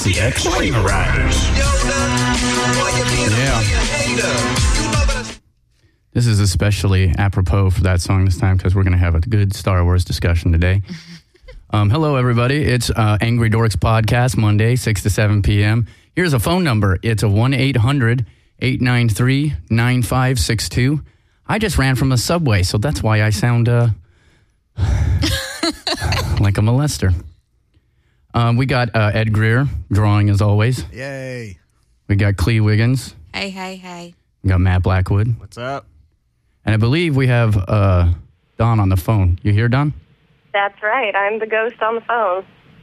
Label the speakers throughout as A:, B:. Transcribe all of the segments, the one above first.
A: the X-Plane Riders. Yeah. This is especially apropos for that song this time because we're going to have a good Star Wars discussion today. Hello, everybody. It's Angry Dorks Podcast, Monday, 6 to 7 p.m. Here's a phone number. It's a 1-800-893-9562. I just ran from a subway, so that's why I sound like a molester. We got Ed Greer drawing as always.
B: Yay.
A: We got Clee Wiggins.
C: Hey, hey, hey.
A: We got Matt Blackwood.
B: What's up?
A: And I believe we have Don on the phone. You here, Don?
D: That's right. I'm the ghost on the phone.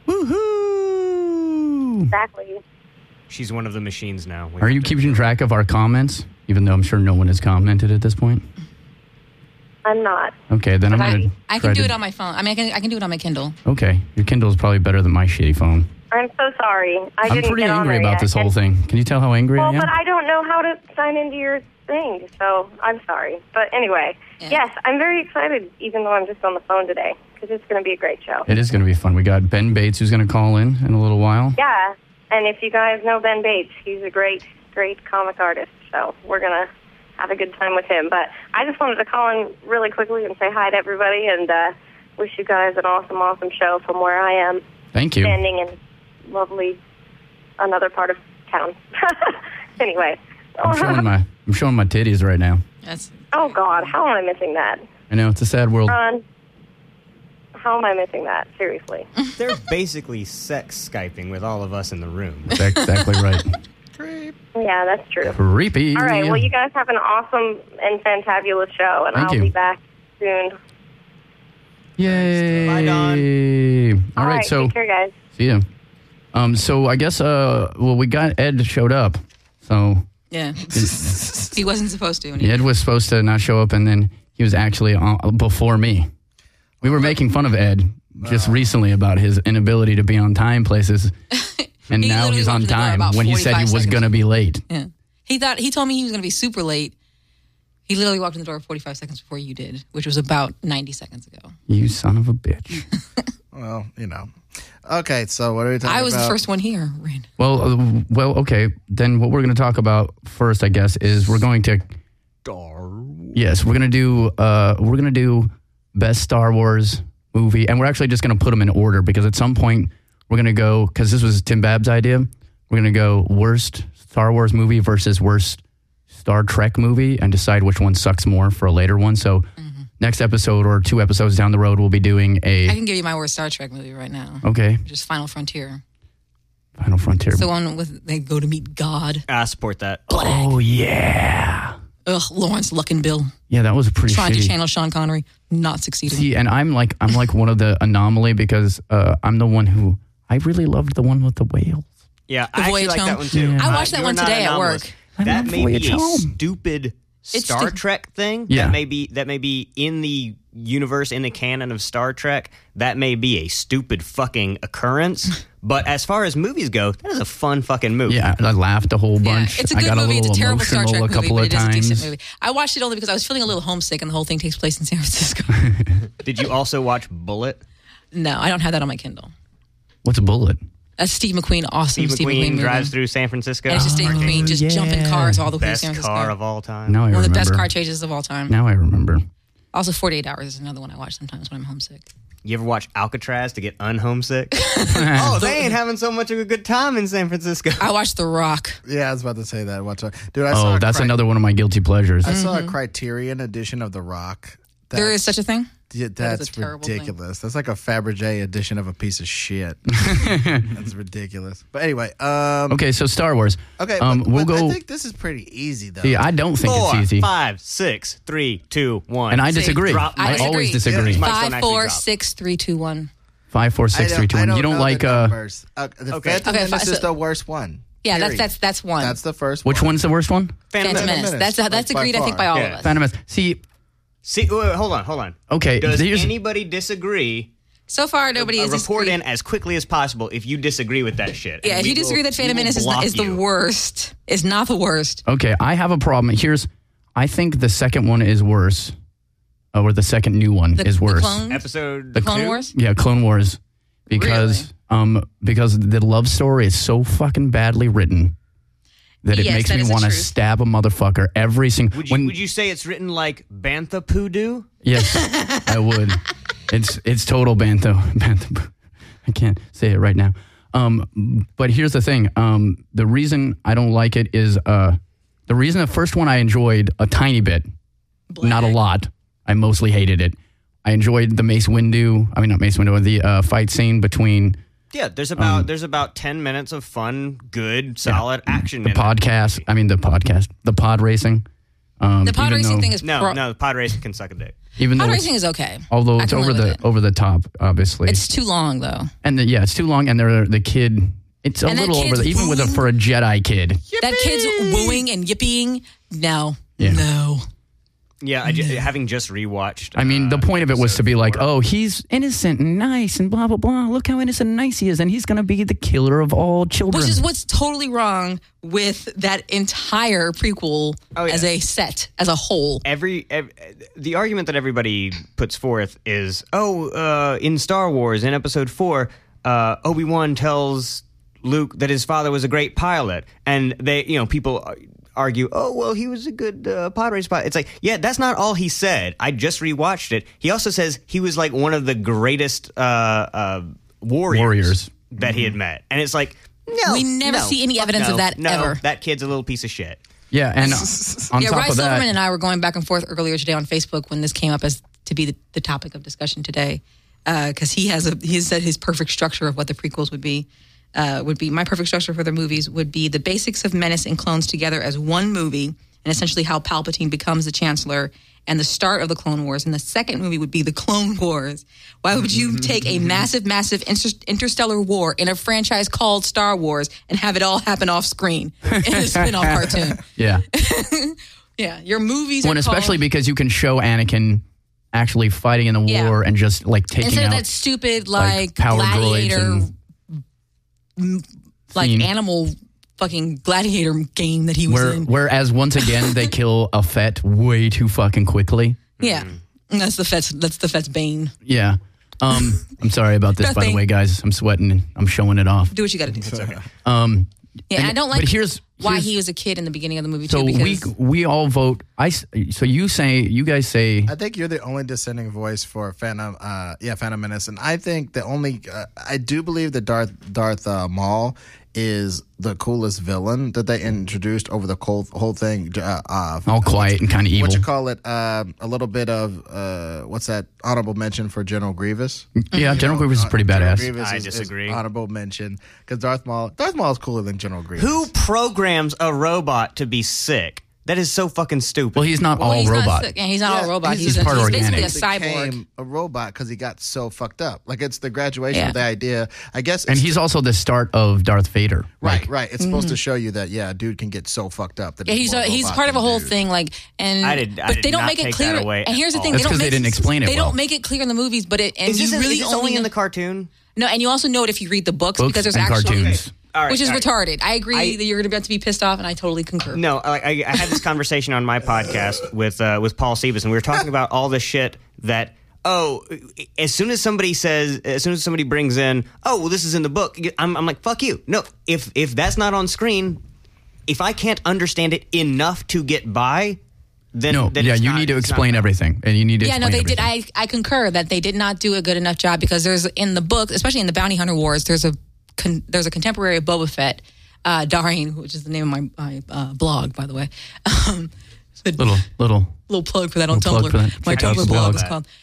A: Woohoo!
D: Exactly.
B: She's one of the machines now.
A: Are you keeping track of our comments? Even though I'm sure no one has commented at this point.
D: I'm not.
A: Okay, then I'm going to...
C: I can do it on my phone. I mean, I can do it on my Kindle.
A: Okay. Your Kindle is probably better than my shitty phone.
D: I'm so sorry.
A: I'm pretty angry about this whole thing. Can you tell how angry I am?
D: Well, but I don't know how to sign into your thing, so I'm sorry. But anyway, yes, I'm very excited, even though I'm just on the phone today, because it's going to be a great show.
A: It is going to be fun. We got Ben Bates, who's going to call in a little while.
D: Yeah, and if you guys know Ben Bates, he's a great comic artist, so we're going to have a good time with him. But I just wanted to call in really quickly and say hi to everybody and wish you guys an awesome, awesome show from where I am.
A: Thank you.
D: Standing in lovely another part of town. Anyway.
A: I'm showing my titties right now.
D: Oh, God. How am I missing that?
A: I know. It's a sad world.
D: How am I missing that? Seriously.
B: They're basically sex Skyping with all of us in the room.
A: That's exactly right.
B: Creep.
D: Yeah, that's true.
A: Creepy.
D: All right. Well, you guys have an awesome and fantabulous show, and I'll be back soon.
A: Yay.
B: Bye, Don.
D: All right.
A: So
D: take care, guys.
A: See ya. So I guess, we got Ed showed up. So...
C: Yeah. He wasn't supposed to.
A: Ed was supposed to not show up, and then he was actually on before me. We were making fun of Ed just recently about his inability to be on time places, and now he's on time when he said he was going to be late.
C: Yeah. He told me he was going to be super late. He literally walked in the door 45 seconds before you did, which was about 90 seconds ago.
A: You son of a bitch.
E: Well, you know. Okay, so what are we talking about?
C: I was the first one here, Rand.
A: Well, okay. Then what we're going to talk about first, I guess, is we're going to... Yes, we're going to do best Star Wars movie, and we're actually just going to put them in order, because at some point, we're going to go, because this was Tim Babb's idea, we're going to go worst Star Wars movie versus worst Star Trek movie, and decide which one sucks more for a later one, so... Next episode or 2 episodes down the road, we'll be doing I
C: can give you my worst Star Trek movie right now.
A: Okay.
C: Just Final Frontier.
A: Final Frontier.
C: It's the one with they go to meet God.
B: I support that.
C: Black.
A: Oh, yeah.
C: Ugh, Lawrence Luckinbill.
A: Yeah, that was pretty
C: Trying
A: shitty.
C: to channel Sean Connery, not succeeding.
A: See, and I'm like one of the anomaly because I'm the one who, I really loved the one with the whales.
B: Yeah,
C: The
B: I
C: Voyage
B: actually like
C: Home.
B: that one too.
A: Yeah.
C: I watched that one today at work.
B: That may
A: Voyage
B: be a
A: Home.
B: stupid
C: It's
B: Star
C: stupid.
B: Trek thing.
A: Yeah.
B: That may be in the universe, in the canon of Star Trek. That may be a stupid fucking occurrence. But as far as movies go, that is a fun fucking movie.
A: Yeah, I laughed a whole bunch.
C: It's a
A: I
C: good
A: got
C: movie.
A: a
C: It's
A: little
C: a terrible Star
A: emotional
C: Trek
A: a
C: movie,
A: couple
C: but
A: of
C: it is a
A: times.
C: decent movie. I watched it only because I was feeling a little homesick, and the whole thing takes place in San Francisco.
B: Did you also watch Bullet?
C: No, I don't have that on my Kindle.
A: What's a bullet?
C: That's Steve McQueen, awesome
B: Steve McQueen
C: movie.
B: drives through San Francisco.
C: And it's just Steve McQueen just jumping cars all the way through
B: Best
C: San Francisco.
B: car of all time.
A: Now I
C: One
A: remember.
C: of the best car chases of all time.
A: Now I remember.
C: Also, 48 Hours is another one I watch sometimes when I'm homesick.
B: You ever watch Alcatraz to get unhomesick? Oh, they ain't having so much of a good time in San Francisco.
C: I watched The Rock.
E: Yeah, I was about to say that. Watch out. Dude, I saw
A: That's another one of my guilty pleasures.
E: I saw a Criterion edition of The Rock.
C: There is such a thing?
E: Yeah,
C: That is
E: that's
C: a terrible thing.
E: ridiculous. That's like a Fabergé edition of a piece of shit. That's ridiculous. But anyway,
A: Okay, so Star Wars.
E: okay,
A: we'll
E: but
A: go.
E: I think this is pretty easy though.
A: See, I don't think
B: 4,
A: it's easy.
B: 5, 6, 3, 2, 1.
A: And I disagree.
B: Drop
C: I
B: mic.
A: always
C: disagree.
A: disagree.
B: Yeah, mics don't
C: 5,
B: actually
C: 4,
B: drop.
C: 6, 3, 2, 1.
A: 5, 4, 6, 3, 2, 1. You don't
E: know
A: like
E: the numbers. The
A: Okay.
E: Phantom
C: Okay,
E: Menace
C: so-
E: is the worst one.
C: Yeah,
E: Period.
C: that's one.
E: That's the first
A: which
E: one.
A: one's the worst one?
C: Phantom Menace. That's
E: Like, by
C: agreed, I think,
E: far.
C: by all
B: Yeah.
C: of us.
A: Phantom Menace. See,
B: See, wait, hold on.
A: okay.
B: Does
A: here's-
B: anybody disagree?
C: So far, nobody has
B: Report
C: disagreed.
B: in as quickly as possible if you disagree with that shit.
C: Yeah,
B: And
C: if
B: we
C: you disagree
B: will-
C: that Phantom
B: we will
C: Menace
B: block
C: is the
B: you.
C: worst, it's not the worst.
A: Okay, I have a problem. I think the second one is worse. Or the second new one is worse.
C: The clone,
B: Episode
C: the Clone
B: 2?
C: Wars?
A: Yeah, Clone Wars. Because, because the love story is so fucking badly written that it makes me want to stab a motherfucker every single.
B: Would you say it's written like Bantha Poodoo?
A: Yes, I would. It's total Bantha. I can't say it right now. But here's the thing. The reason I don't like it is the reason the first one I enjoyed a tiny bit, not a lot. I mostly hated it. I enjoyed the the fight scene between.
B: Yeah, there's about 10 minutes of fun, good, solid action.
A: The pod racing.
C: The pod racing thing is
B: no, the pod racing can suck a dick.
C: Pod racing is okay.
A: Although it's over the top, obviously.
C: It's too long though.
A: And it's too long, and the kid. It's a little over even for a Jedi kid.
C: Yippee! That kid's wooing and yipping. No.
B: Yeah, having just rewatched.
A: I mean, the point of it was to be like, oh, he's innocent and nice and blah, blah, blah. Look how innocent and nice he is. And he's going to be the killer of all children.
C: Which is what's totally wrong with that entire prequel as a set, as a whole.
B: The argument that everybody puts forth is, in Star Wars, in Episode 4, Obi-Wan tells Luke that his father was a great pilot. And people argue, he was a good pod race pilot. It's like, yeah, that's not all he said. I just rewatched it. He also says he was like one of the greatest warriors that he had met. And it's like, no.
C: We never see any evidence of that ever.
B: That kid's a little piece of shit.
A: Yeah, and on top
C: Rye
A: of that,
C: Silverman and I were going back and forth earlier today on Facebook when this came up as to be the topic of discussion today. Because he has said his perfect structure of what the prequels would be my perfect structure for the movies would be the basics of Menace and Clones together as one movie, and essentially how Palpatine becomes the Chancellor and the start of the Clone Wars. And the second movie would be the Clone Wars. Why would you take a massive interstellar war in a franchise called Star Wars and have it all happen off screen in a spin-off cartoon?
A: Yeah.
C: Yeah, your movies are
A: especially because you can show Anakin actually fighting in the war and just like taking
C: instead
A: out
C: of that stupid
A: power
C: gladiator
A: scene.
C: Animal fucking gladiator game that he was in.
A: Whereas once again they kill a Fett way too fucking quickly.
C: Yeah. That's the Fett's bane.
A: Yeah. I'm sorry about this, by the way, guys. I'm sweating and I'm showing it off.
C: Do what you got to do. It's okay.
A: I
C: don't like
A: here's
C: why he was a kid in the beginning of the movie
A: so
C: too. Because
A: we all vote. You guys say.
E: I think you're the only dissenting voice for Phantom Menace, and I think the only I do believe that Darth Maul is the coolest villain that they introduced over the whole thing.
A: All quiet and kind of evil.
E: What you call it? A little bit of what's that? Honorable mention for General Grievous.
A: Yeah, General Grievous is pretty badass.
B: I disagree.
E: Honorable mention because Darth Maul is cooler than General Grievous.
B: Who programs a robot to be sick? That is so fucking stupid.
A: Well, he's not all robot.
C: He's not all robot.
A: He's part organic.
C: Basically a cyborg.
E: Became a robot because he got so fucked up. Like it's the graduation of the idea. I guess.
A: And he's also the start of Darth Vader.
E: Right. It's supposed to show you that a dude can get so fucked up that
C: he's part of a whole thing. But they don't make it clear. And here's the thing:
A: that's because they didn't explain it.
C: They don't make it clear in the movies, but
B: is this only in the cartoon?
C: No, and you also know it if you read the books because there's actually
A: cartoons.
B: Right,
C: which is retarded. I agree that you're going to be pissed off, and I totally concur.
B: No, I had this conversation on my podcast with Paul Siebes, and we were talking about all the shit that, as soon as somebody brings in, this is in the book, I'm like, fuck you. No, if that's not on screen, if I can't understand it enough to get by, then
A: you need to explain everything, and you need to.
C: Yeah, no, they did. I concur that they did not do a good enough job because there's in the book, especially in the Bounty Hunter Wars, there's a contemporary of Boba Fett, Dareen, which is the name of my blog, by the way.
A: Little
C: plug for that on Tumblr. My Tumblr blog is called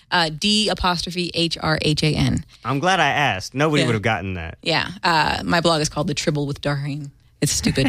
C: D''HRHAN.
B: I'm glad I asked. Nobody would have gotten that.
C: Yeah, my blog is called The Tribble with Dareen. It's stupid.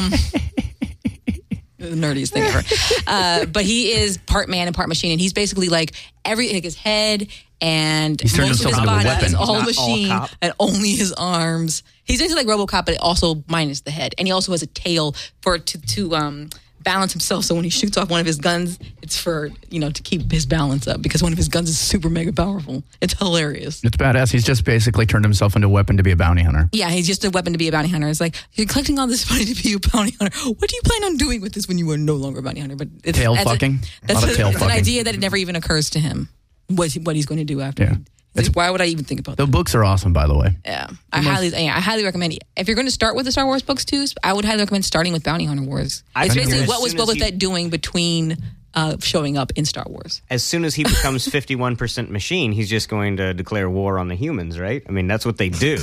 C: The nerdiest thing ever. But he is part man and part machine, and he's basically like his head and most of his body is all machine and only his arms. He's basically like RoboCop, but also minus the head, and he also has a tail to balance himself. So when he shoots off one of his guns, it's for to keep his balance up because one of his guns is super mega powerful. It's hilarious.
A: It's badass. He's just basically turned himself into a weapon to be a bounty hunter.
C: Yeah, he's just a weapon to be a bounty hunter. It's like you're collecting all this money to be a bounty hunter. What do you plan on doing with this when you are no longer a bounty hunter? But
A: tail fucking.
C: That's an idea that it never even occurs to him. What he's going to do after.
A: Yeah.
C: Why would I even think about
A: The
C: that?
A: books are awesome, by the way.
C: Yeah, I highly recommend it. If you're going to start with the Star Wars books too, I would highly recommend starting with Bounty Hunter Wars. It's basically what was Boba Fett doing between showing up in Star Wars.
B: As soon as he becomes 51% machine, he's just going to declare war on the humans, right? I mean, that's what they do.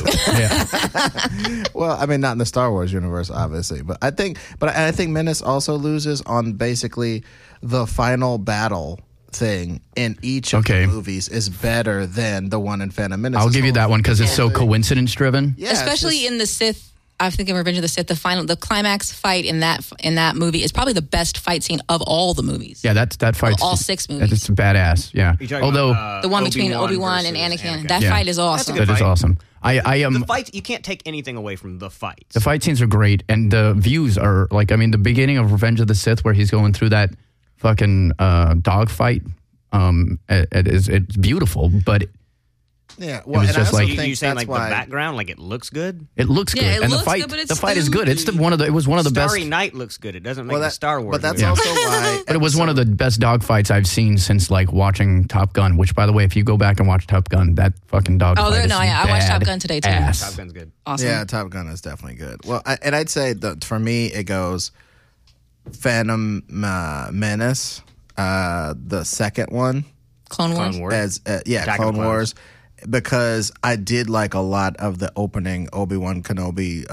E: Well, I mean, not in the Star Wars universe, obviously, but I think Menace also loses on basically the final battle thing in each of the movies is better than the one in Phantom Menace.
A: I'll give you that one because it's so coincidence driven.
E: Yeah,
C: especially in the Sith. I think in Revenge of the Sith, the climax fight in that movie is probably the best fight scene of all the movies.
A: Yeah, that fight.
C: All 6 movies.
A: It's badass. Yeah.
B: Although
C: the one between Obi-Wan and Anakin. That
A: Yeah.
C: fight is awesome.
A: That is awesome.
B: The fight, you can't take anything away from the fight.
A: The fight scenes are great, and the views are like, I mean, the beginning of Revenge of the Sith where he's going through that fucking dog fight. It's beautiful, but
E: yeah. Well,
A: was
E: and
A: just
E: I also
A: like-
E: think
B: You saying
E: that's
B: like
E: why
B: the background, like it looks good?
A: it looks good,
C: it
A: and
C: looks
A: the fight,
C: good, but it's
A: the fight is good. It's it was one of the
B: Starry
A: best.
B: Night looks good. It doesn't make
E: Well,
B: a Star Wars.
E: but that's
B: movie.
E: also why.
A: But it was one of the best dog fights I've seen since like watching Top Gun. Which, by the way, if you go back and watch Top Gun, that fucking dog fight is
C: I watched Top Gun today too.
A: ass.
B: Top Gun's good.
C: Awesome.
E: Yeah, Top Gun is definitely good. Well, I'd say that for me, it goes Phantom Menace, the second one,
C: Clone Wars.
B: Clone Wars.
E: as
B: Attack of
E: Clone
B: the Clones.
E: Wars, because I did like a lot of the opening Obi-Wan Kenobi,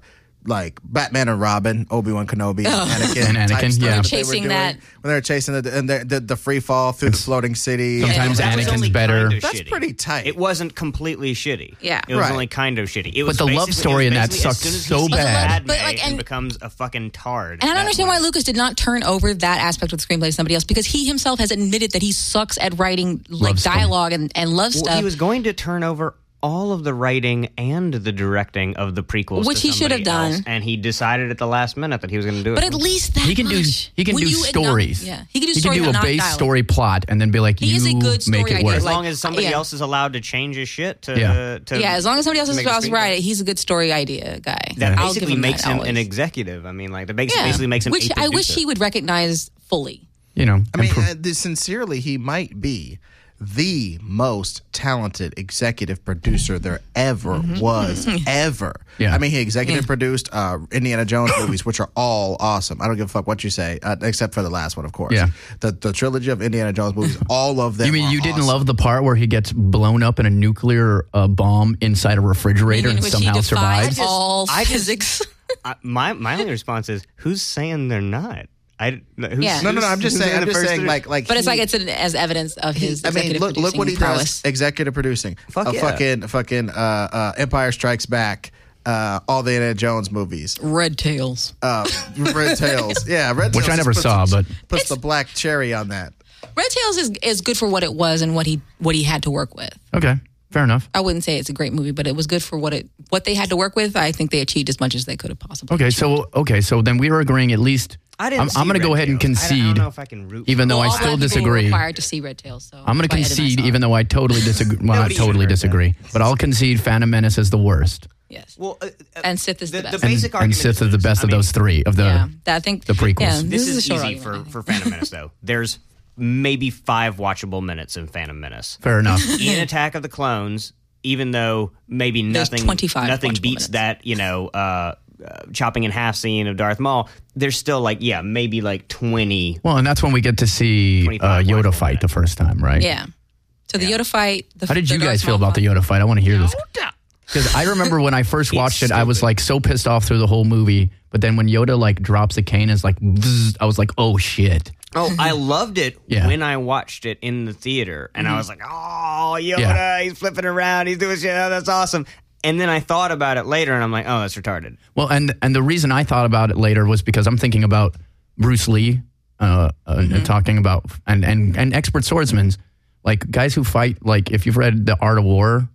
E: like Batman and Robin, Obi-Wan Kenobi,
A: And Anakin,
E: type stuff
A: yeah.
E: that they
C: Chasing
E: were doing
C: that.
E: when they were chasing the free fall through the floating city.
A: Sometimes
B: That was
A: Anakin's
B: only
A: better.
B: kind of
E: That's
B: shitty.
E: pretty tight.
B: It wasn't completely shitty.
C: Yeah.
B: It was
E: Right.
B: only kind of shitty. It was
A: the love
B: basically-
A: story
B: it was
A: in that
B: basically as
A: sucked
B: soon as he
A: so
B: sees
A: bad.
B: Padme
C: But, like,
B: and
C: and-
B: becomes a fucking tard.
C: And I don't
B: that
C: understand why
B: way.
C: Lucas did not turn over that aspect of the screenplay to somebody else, because he himself has admitted that he sucks at writing like
A: Love stuff.
C: dialogue and love
B: Well,
C: stuff.
B: he was going to turn over all of the writing and the directing of the prequels,
C: Which
B: to
C: he should have
B: somebody
C: done.
B: else, and he decided at the last minute that he was going to do it.
C: but at least that
A: He can
C: much.
A: do
C: When you
A: stories.
C: Yeah, he can do stories,
A: a
C: but not
A: base
C: dialogue.
A: story plot and then be like,
C: He
A: you
C: is a good story
A: make it
C: idea.
A: work.
B: as
C: like-
B: long as somebody
C: yeah.
B: else is allowed to change his shit to,
A: Yeah.
C: Yeah, as long as somebody else is
B: make the
C: supposed to
B: screenplay.
C: write it, he's a good story idea guy.
B: That
C: I'll give
B: basically
C: him
B: makes
C: that
B: him
C: always.
B: an executive. I mean, like that
C: Yeah.
B: basically makes him.
C: Which
B: able to
C: I
B: do
C: wish
B: so.
C: he would recognize fully.
A: You know,
E: I mean, sincerely, he might be the most talented executive producer there ever was, ever.
A: Yeah.
E: I mean, he executive produced Indiana Jones movies, which are all awesome. I don't give a fuck what you say, except for the last one, of course.
A: Yeah.
E: The trilogy of Indiana Jones movies, all of them.
A: you mean
E: are
A: you didn't
E: awesome.
A: love the part where he gets blown up in a nuclear bomb inside a refrigerator
C: In
A: and
C: which
A: somehow
C: he defies
A: survives?
C: all
B: I just-
C: physics.
B: My only response is, who's saying they're not?
C: Yeah.
E: No. I'm just saying. I'm just saying. Like.
C: But it's
E: he-
C: like it's as evidence of his
E: I mean,
C: executive
E: look what he
C: prowess.
E: does. Executive producing.
B: Fuck yeah.
E: Fucking Empire Strikes Back. All the Indiana Jones movies.
C: Red Tails.
E: Red Tails. Yeah, Red Tails.
A: Which I never
E: puts-
A: saw, but
E: puts the black cherry on that.
C: Red Tails is good for what it was and what he had to work with.
A: okay, fair enough.
C: I wouldn't say it's a great movie, but it was good for what they had to work with. I think they achieved as much as they could have possibly.
A: Okay, so then we were agreeing at least.
B: I didn't.
A: I'm going to go ahead and
B: I
A: concede,
B: don't know if I can root.
A: even though
C: Well,
A: I
C: all
A: still
C: black people were
A: disagree.
C: required to see Red Tails, so
A: I'm going to
C: that's why Ed and I
A: concede,
C: saw it.
A: even though I totally disagree. Well, not
B: Nobody even
A: totally
B: heard that.
A: disagree, but I'll concede Phantom Menace is the worst,
C: Yes.
B: Well,
C: And Sith is the best.
B: The basic
A: and
B: argument
A: Sith is the
B: this.
A: best
B: I
A: of
B: mean,
A: those three of the.
C: Yeah, I think
A: the prequels.
C: Yeah,
B: This
C: is a
B: is
C: short
B: easy
C: argument, I
B: for
C: think.
B: Phantom Menace, though. There's maybe 5 watchable minutes in Phantom Menace.
A: Fair enough.
B: In Attack of the Clones, even though maybe
C: There's
B: nothing
C: 25
B: beats
C: watchable minutes.
B: that, chopping in half scene of Darth Maul, there's still maybe 20.
A: Well, and that's when we get to see
B: 25
A: Yoda
B: watchable
A: fight the
B: minutes.
A: first time, right?
C: Yeah. So the Yoda fight.
A: How did you guys feel about the Yoda fight? I want to hear this. Because I remember when I first watched it, I was so pissed off through the whole movie. But then when Yoda drops the cane, it's bzzz, I was like, oh shit.
B: Oh, I loved it
A: Yeah.
B: when I watched it in the theater, and I was like, "Oh, Yoda,
A: Yeah.
B: he's flipping around, he's doing shit. Oh, that's awesome." And then I thought about it later, and I'm like, "Oh, that's retarded."
A: Well, and the reason I thought about it later was because I'm thinking about Bruce Lee, talking about and expert swordsmen, like guys who fight. Like if you've read The Art of War,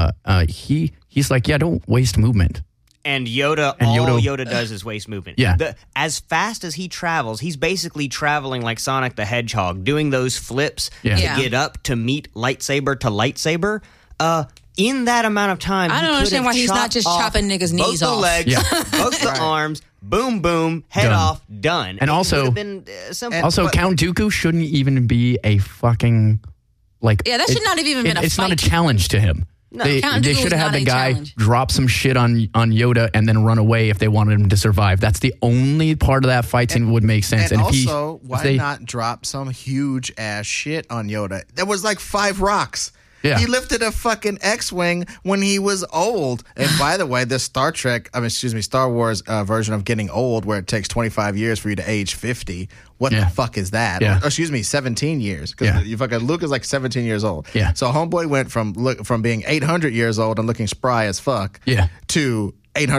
A: he's like, yeah, don't waste movement.
B: And Yoda, all Yoda does is waste movement.
A: Yeah.
B: As fast as he travels, he's basically traveling like Sonic the Hedgehog, doing those flips
A: Yeah.
B: to
C: Yeah.
B: get up to meet lightsaber to lightsaber. In that amount of time,
C: I
B: he
C: don't
B: could
C: understand
B: have
C: why he's not
B: chopped
C: just
B: off
C: chopping niggas'
B: both
C: knees
B: the
C: off.
B: legs,
A: Yeah.
B: both the arms, boom, boom, head
A: Done.
B: off, done.
A: And
B: it
A: also-
B: would have been simple.
A: Also, Count Dooku shouldn't even be a fucking like
C: Yeah, that should not have even been a
A: It's not a
C: fight.
A: challenge to him. They
C: Count Dooku
A: should have
C: was
A: had
C: not
A: the
C: a
A: guy
C: challenge.
A: drop some shit on Yoda and then run away if they wanted him to survive. That's the only part of that fight scene would make sense.
E: And
A: if
E: also, why not drop some huge ass shit on Yoda? There was like 5 rocks.
A: Yeah.
E: He lifted a fucking X-Wing when he was old. And by the way, this Star Wars version of getting old, where it takes 25 years for you to age 50. What the fuck is that?
A: Yeah.
E: Or, 17 years. Because you fucking Luke is like 17 years old.
A: Yeah.
E: So homeboy went from being 800 years old and looking spry as fuck.
A: Yeah.
E: To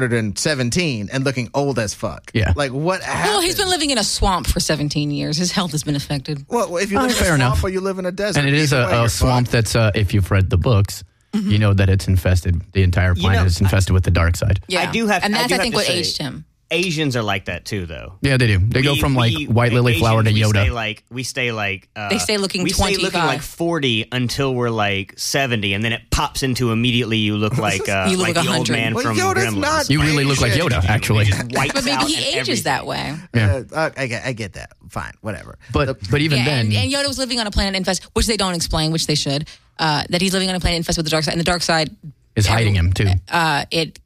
E: 817 and looking old as fuck.
A: Yeah.
E: Like what happened?
C: Well, he's been living in a swamp for 17 years. His health has been affected.
E: Well, if you live in a
A: fair
E: swamp
A: enough.
E: or you live in a desert.
A: And it is
E: either way,
A: a
E: you're
A: swamp
E: fucked.
A: that's, if you've read the books, you know that it's infested. The entire planet is infested with the dark side.
C: Yeah.
B: I do have-
C: and
B: I
C: that's,
B: do
C: I
B: have
C: think,
B: to
C: what
B: say-
C: aged him.
B: Asians are like that too, though.
A: Yeah, they do. They go from like white lily flower to
B: Asians,
A: Yoda.
B: We stay like
C: They stay looking
B: we stay
C: 25.
B: looking like 40 until we're like 70, and then it pops into immediately you look like
C: You look
B: like
C: like
B: the old
C: 100.
B: man
E: Well,
B: from
E: Yoda's
B: Gremlins.
E: not
A: You really look like
E: Asian.
A: Yoda, actually.
B: He just wipes
C: But maybe
B: out
C: he
B: and
C: ages
B: everything.
C: that way.
A: Yeah.
E: I get that. Fine, whatever.
A: But even
C: Yeah,
A: then,
C: and Yoda was living on a planet infested, which they don't explain, which they should, that he's living on a planet infested with the dark side. And the dark side
A: is hiding him too.
C: but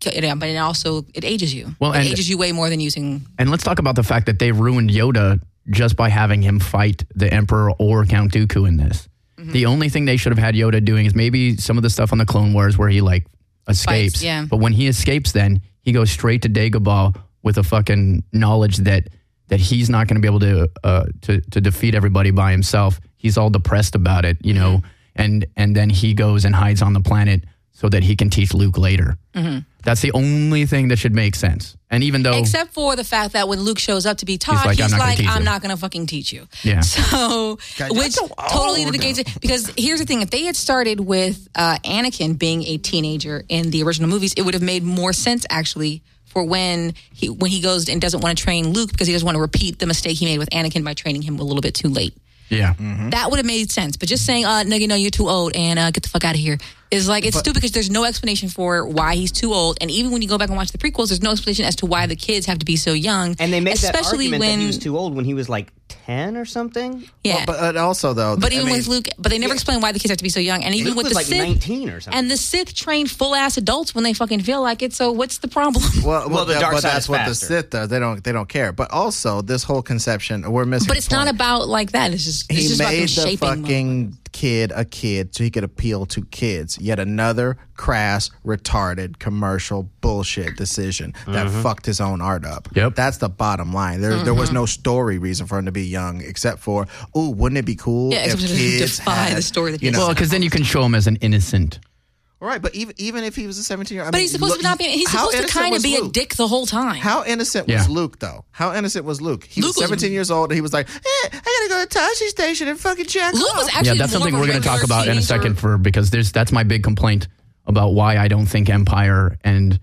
C: it also it ages you.
A: Well,
C: it
A: and-
C: ages you way more than using.
A: And let's talk about the fact that they ruined Yoda just by having him fight the Emperor or Count Dooku in this. The only thing they should have had Yoda doing is maybe some of the stuff on the Clone Wars where he like escapes.
C: Fights, yeah.
A: But when he escapes, then he goes straight to Dagobah with a fucking knowledge that he's not going to be able to defeat everybody by himself. He's all depressed about it, you know, and then he goes and hides on the planet so that he can teach Luke later. That's the only thing that should make sense. And even though...
C: Except for the fact that when Luke shows up to be taught,
A: like,
C: he's
A: "I'm not gonna
C: like,
A: teach
C: I'm
A: you."
C: not going to fucking teach you.
A: Yeah.
C: So,
E: God,
C: which
E: that's so
C: totally
E: old.
C: negates it. Because here's the thing. If they had started with Anakin being a teenager in the original movies, it would have made more sense, actually, for when he goes and doesn't want to train Luke because he doesn't want to repeat the mistake he made with Anakin by training him a little bit too late.
A: Yeah.
C: That would have made sense. But just saying, no, you're too old and get the fuck out of here is like, it's stupid because there's no explanation for why he's too old. And even when you go back and watch the prequels, there's no explanation as to why the kids have to be so young.
B: And they make that
C: especially
B: argument
C: when
B: that he was too old when he was like 10 or something.
C: yeah.
E: But also though,
C: But
E: I
C: even
E: mean,
C: with Luke, but they never explain why the kids have to be so young. And even
B: Luke
C: with
B: was
C: the
B: like
C: Sith,
B: 19 or something.
C: and the Sith train full ass adults when they fucking feel like it. So what's the problem?
B: Well, the dark
E: but
B: side
E: that's
B: is
E: what
B: faster.
E: the Sith does. They don't care. But also, this whole conception we're missing.
C: But it's
E: the
C: not
E: point.
C: about like that. It's just
E: He
C: about them
E: made the
C: shaping
E: fucking kid a kid so he could appeal to kids. Yet another crass, retarded, commercial bullshit decision that fucked his own art up.
A: Yep.
E: That's the bottom line. There was no story reason for him to be young except for, ooh, wouldn't it be cool
C: Yeah,
E: if
C: except to
E: kids
C: defy
E: had,
C: the story that
E: you
C: he
E: know,
C: has.
A: Well, because then you can show him as an innocent.
E: Right, but even if he was a 17-year-old,
C: But he's supposed to not be. He's supposed to kind of be a dick the whole time.
E: How innocent
A: Yeah.
E: was Luke, though? How innocent was Luke? He
C: Luke
E: was
C: was-
E: 17 years old, and he was like, I gotta go to Tashi Station and fucking jack
C: Luke
E: off.
C: was actually
A: Yeah, that's
C: more
A: something
C: of a
A: we're going to talk
C: regular
A: about in a
C: teenager.
A: second because that's my big complaint about why I don't think Empire and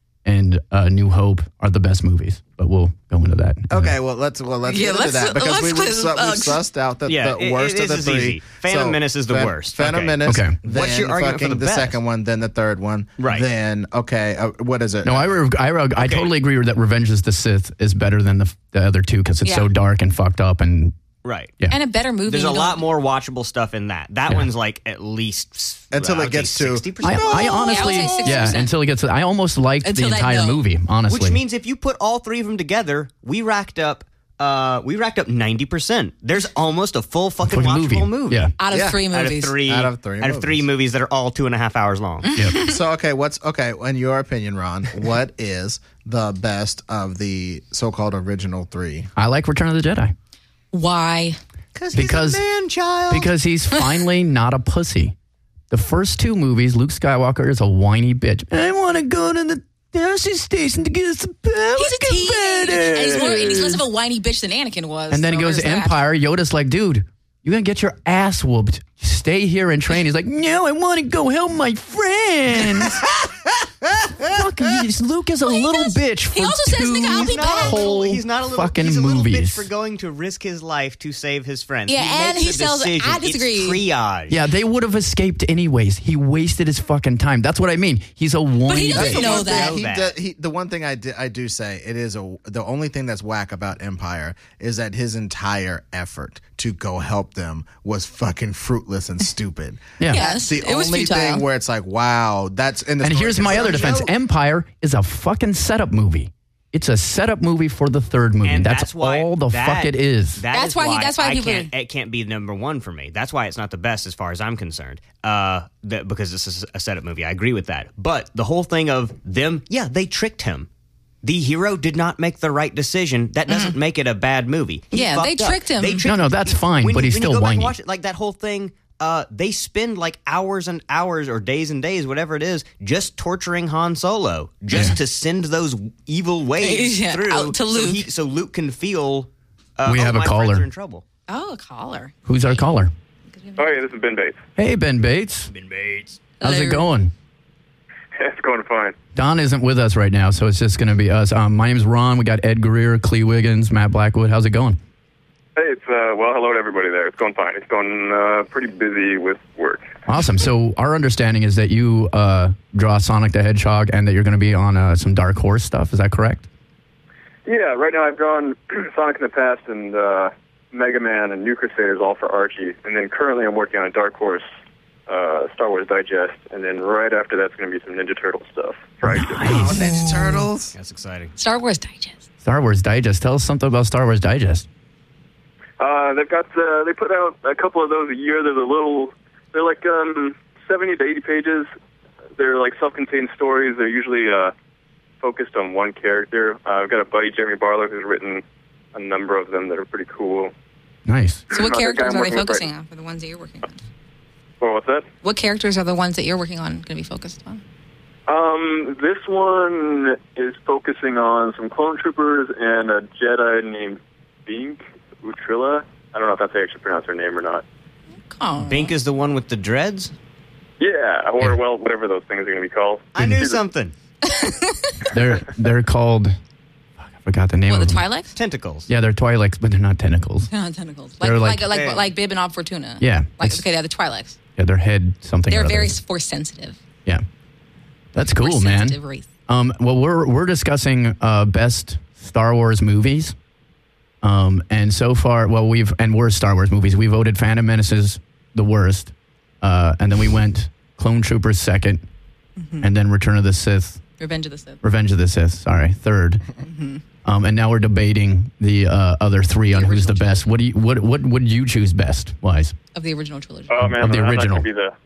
A: New Hope are the best movies. But we'll go into that.
E: Okay, well let's
C: Yeah,
E: get into
C: let's-
E: that because we
C: let's-
E: sussed out the
B: Yeah,
E: worst of the
B: this is
E: three.
B: easy. Phantom Menace is the worst.
E: Phantom
B: Okay.
E: Menace.
A: Okay.
E: Then
B: What's your argument for
E: fucking
B: the best?
E: second one, then the third one.
B: Right.
E: Then what is it?
A: No, I totally agree that Revenge of the Sith is better than the other two because it's
C: Yeah.
A: so dark and fucked up and
B: Right.
A: Yeah.
C: And a better movie.
B: There's a
C: you know?
B: lot more watchable stuff in that. That
A: Yeah.
B: one's like at least
E: Until
B: I
E: it
B: would
E: gets
B: say
E: to-
B: 60%.
A: I honestly,
C: Yeah, I would say 60%.
A: until it gets to, I almost liked
C: Until
A: the
C: that
A: entire
C: no.
A: movie, honestly.
B: Which means if you put all three of them together, we racked up 90%. There's almost a full fucking watchable movie.
A: Yeah.
C: Out of
E: Yeah.
C: three
B: Out of
C: movies.
B: three,
E: Out of three
B: movies that are all 2.5 hours long.
A: Yep.
E: So in your opinion, Ron, what is the best of the so-called original three?
A: I like Return of the Jedi.
C: Why?
A: Because because he's finally not a pussy. The first two movies, Luke Skywalker is a whiny bitch. I want to go to the Tashi Station to get some power.
C: He's a teenager. And he's less of a whiny bitch than Anakin was.
A: And then he
C: so
A: goes to
C: there's that.
A: Empire. Yoda's like, dude, you're going to get your ass whooped. Stay here and train. He's like, no, I want to go help my friends. Fuck, Luke is a little bitch for
C: He also says, "Nigga, I'll be back."
A: whole
B: He's not a little.
A: fucking
B: He's a little
A: movies.
B: bitch for going to risk his life to save his friends.
C: Yeah,
B: he
C: and
B: makes
C: he
B: a
C: sells-
B: decision.
C: I disagree.
B: It's triage.
A: Yeah, they would have escaped anyways. He wasted his fucking time. That's what I mean. He's a whiny
C: he doesn't
A: bitch.
C: know that.
E: The one thing I do say, the only thing that's whack about Empire is that his entire effort to go help them was fucking fruitless and stupid.
A: Yeah.
E: That's the
C: it was
E: only
C: futile.
E: thing where it's like, wow, that's in the
A: And
E: story
A: here's
E: gets
A: my other
E: so
A: defense.
E: dope.
A: Empire is a fucking setup movie. It's a setup movie for the third movie.
B: And
A: that's
B: why
A: all the fuck it is.
C: That's why people-
B: it can't be number one for me. That's why it's not the best as far as I'm concerned. Because this is a setup movie. I agree with that. But the whole thing of them, they tricked him. The hero did not make the right decision. That doesn't make it a bad movie. He
C: Yeah, they
B: fucked up.
C: tricked him.
A: No, that's fine, but he's
B: when
A: still
B: you go back and
A: whiny.
B: watch it, like that whole thing. They spend like hours and hours or days and days, whatever it is, just torturing Han Solo, just to send those evil waves
C: Yeah,
B: through
C: out to Luke.
B: so Luke can feel.
A: We have a
B: my
A: caller.
B: friends are in trouble.
C: Oh, a caller.
A: Who's our caller?
F: Oh, yeah, this is Ben Bates.
A: Hey, Ben Bates.
B: Ben Bates.
A: How's it
C: Hello.
A: going?
F: It's going fine.
A: Don isn't with us right now, so it's just going to be us. My name's Ron. We got Ed Greer, Clee Wiggins, Matt Blackwood. How's it going?
F: Hey, it's, hello to everybody there. It's going fine. It's going pretty busy with work.
A: Awesome. So our understanding is that you draw Sonic the Hedgehog and that you're going to be on some Dark Horse stuff. Is that correct?
F: Yeah, right now I've gone Sonic in the past and Mega Man and New Crusaders all for Archie. And then currently I'm working on a Dark Horse Star Wars Digest. And then right after that's going to be some Ninja Turtle stuff. Right.
E: Oh, Ninja Turtles.
B: That's exciting.
C: Star Wars Digest.
A: Star Wars Digest. Tell us something about Star Wars Digest.
F: They've got they put out a couple of those a year. They're like 70 to 80 pages. They're like self-contained stories. They're usually focused on one character. I've got a buddy, Jeremy Barlow, who's written a number of them that are pretty cool.
A: Nice.
C: So what
F: Another
C: characters
F: guy I'm
C: are they
F: working with
C: focusing
F: right-
C: on for the ones that you're working on?
F: Well, what's that?
C: What characters are the ones that you're working on going to be focused on?
F: This one is focusing on some clone troopers and a Jedi named Bink Utrilla. I don't know if that's how you actually pronounce her name or not.
C: Oh.
B: Bink is the one with the dreads?
F: Yeah, or, well, whatever those things are going to be called.
B: I knew something.
A: They're called. Fuck, I forgot the name
C: What,
A: of
C: the
A: them.
C: Twi'leks?
B: Tentacles.
A: Yeah, they're Twi'leks, but they're not tentacles.
C: No, tentacles.
A: They're
C: Like Bib and Ob Fortuna.
A: Yeah,
C: Like,
A: it's-
C: okay, they're the Twi'leks.
A: Yeah, their head something.
C: They're
A: or other.
C: very force sensitive.
A: Yeah, that's cool, man.
C: Sensitive race.
A: Well, we're discussing best Star Wars movies, and so far, worst Star Wars movies. We voted Phantom Menace is the worst, and then we went Clone Troopers second, and then Return of the Sith,
C: Revenge of the Sith.
A: Revenge of the Sith. Sorry, third. And now we're debating the other three on who's the
C: original
A: best. What would you choose best, Wise?
C: Of the original trilogy.
F: Oh man,
A: Of the
F: I'm
A: original.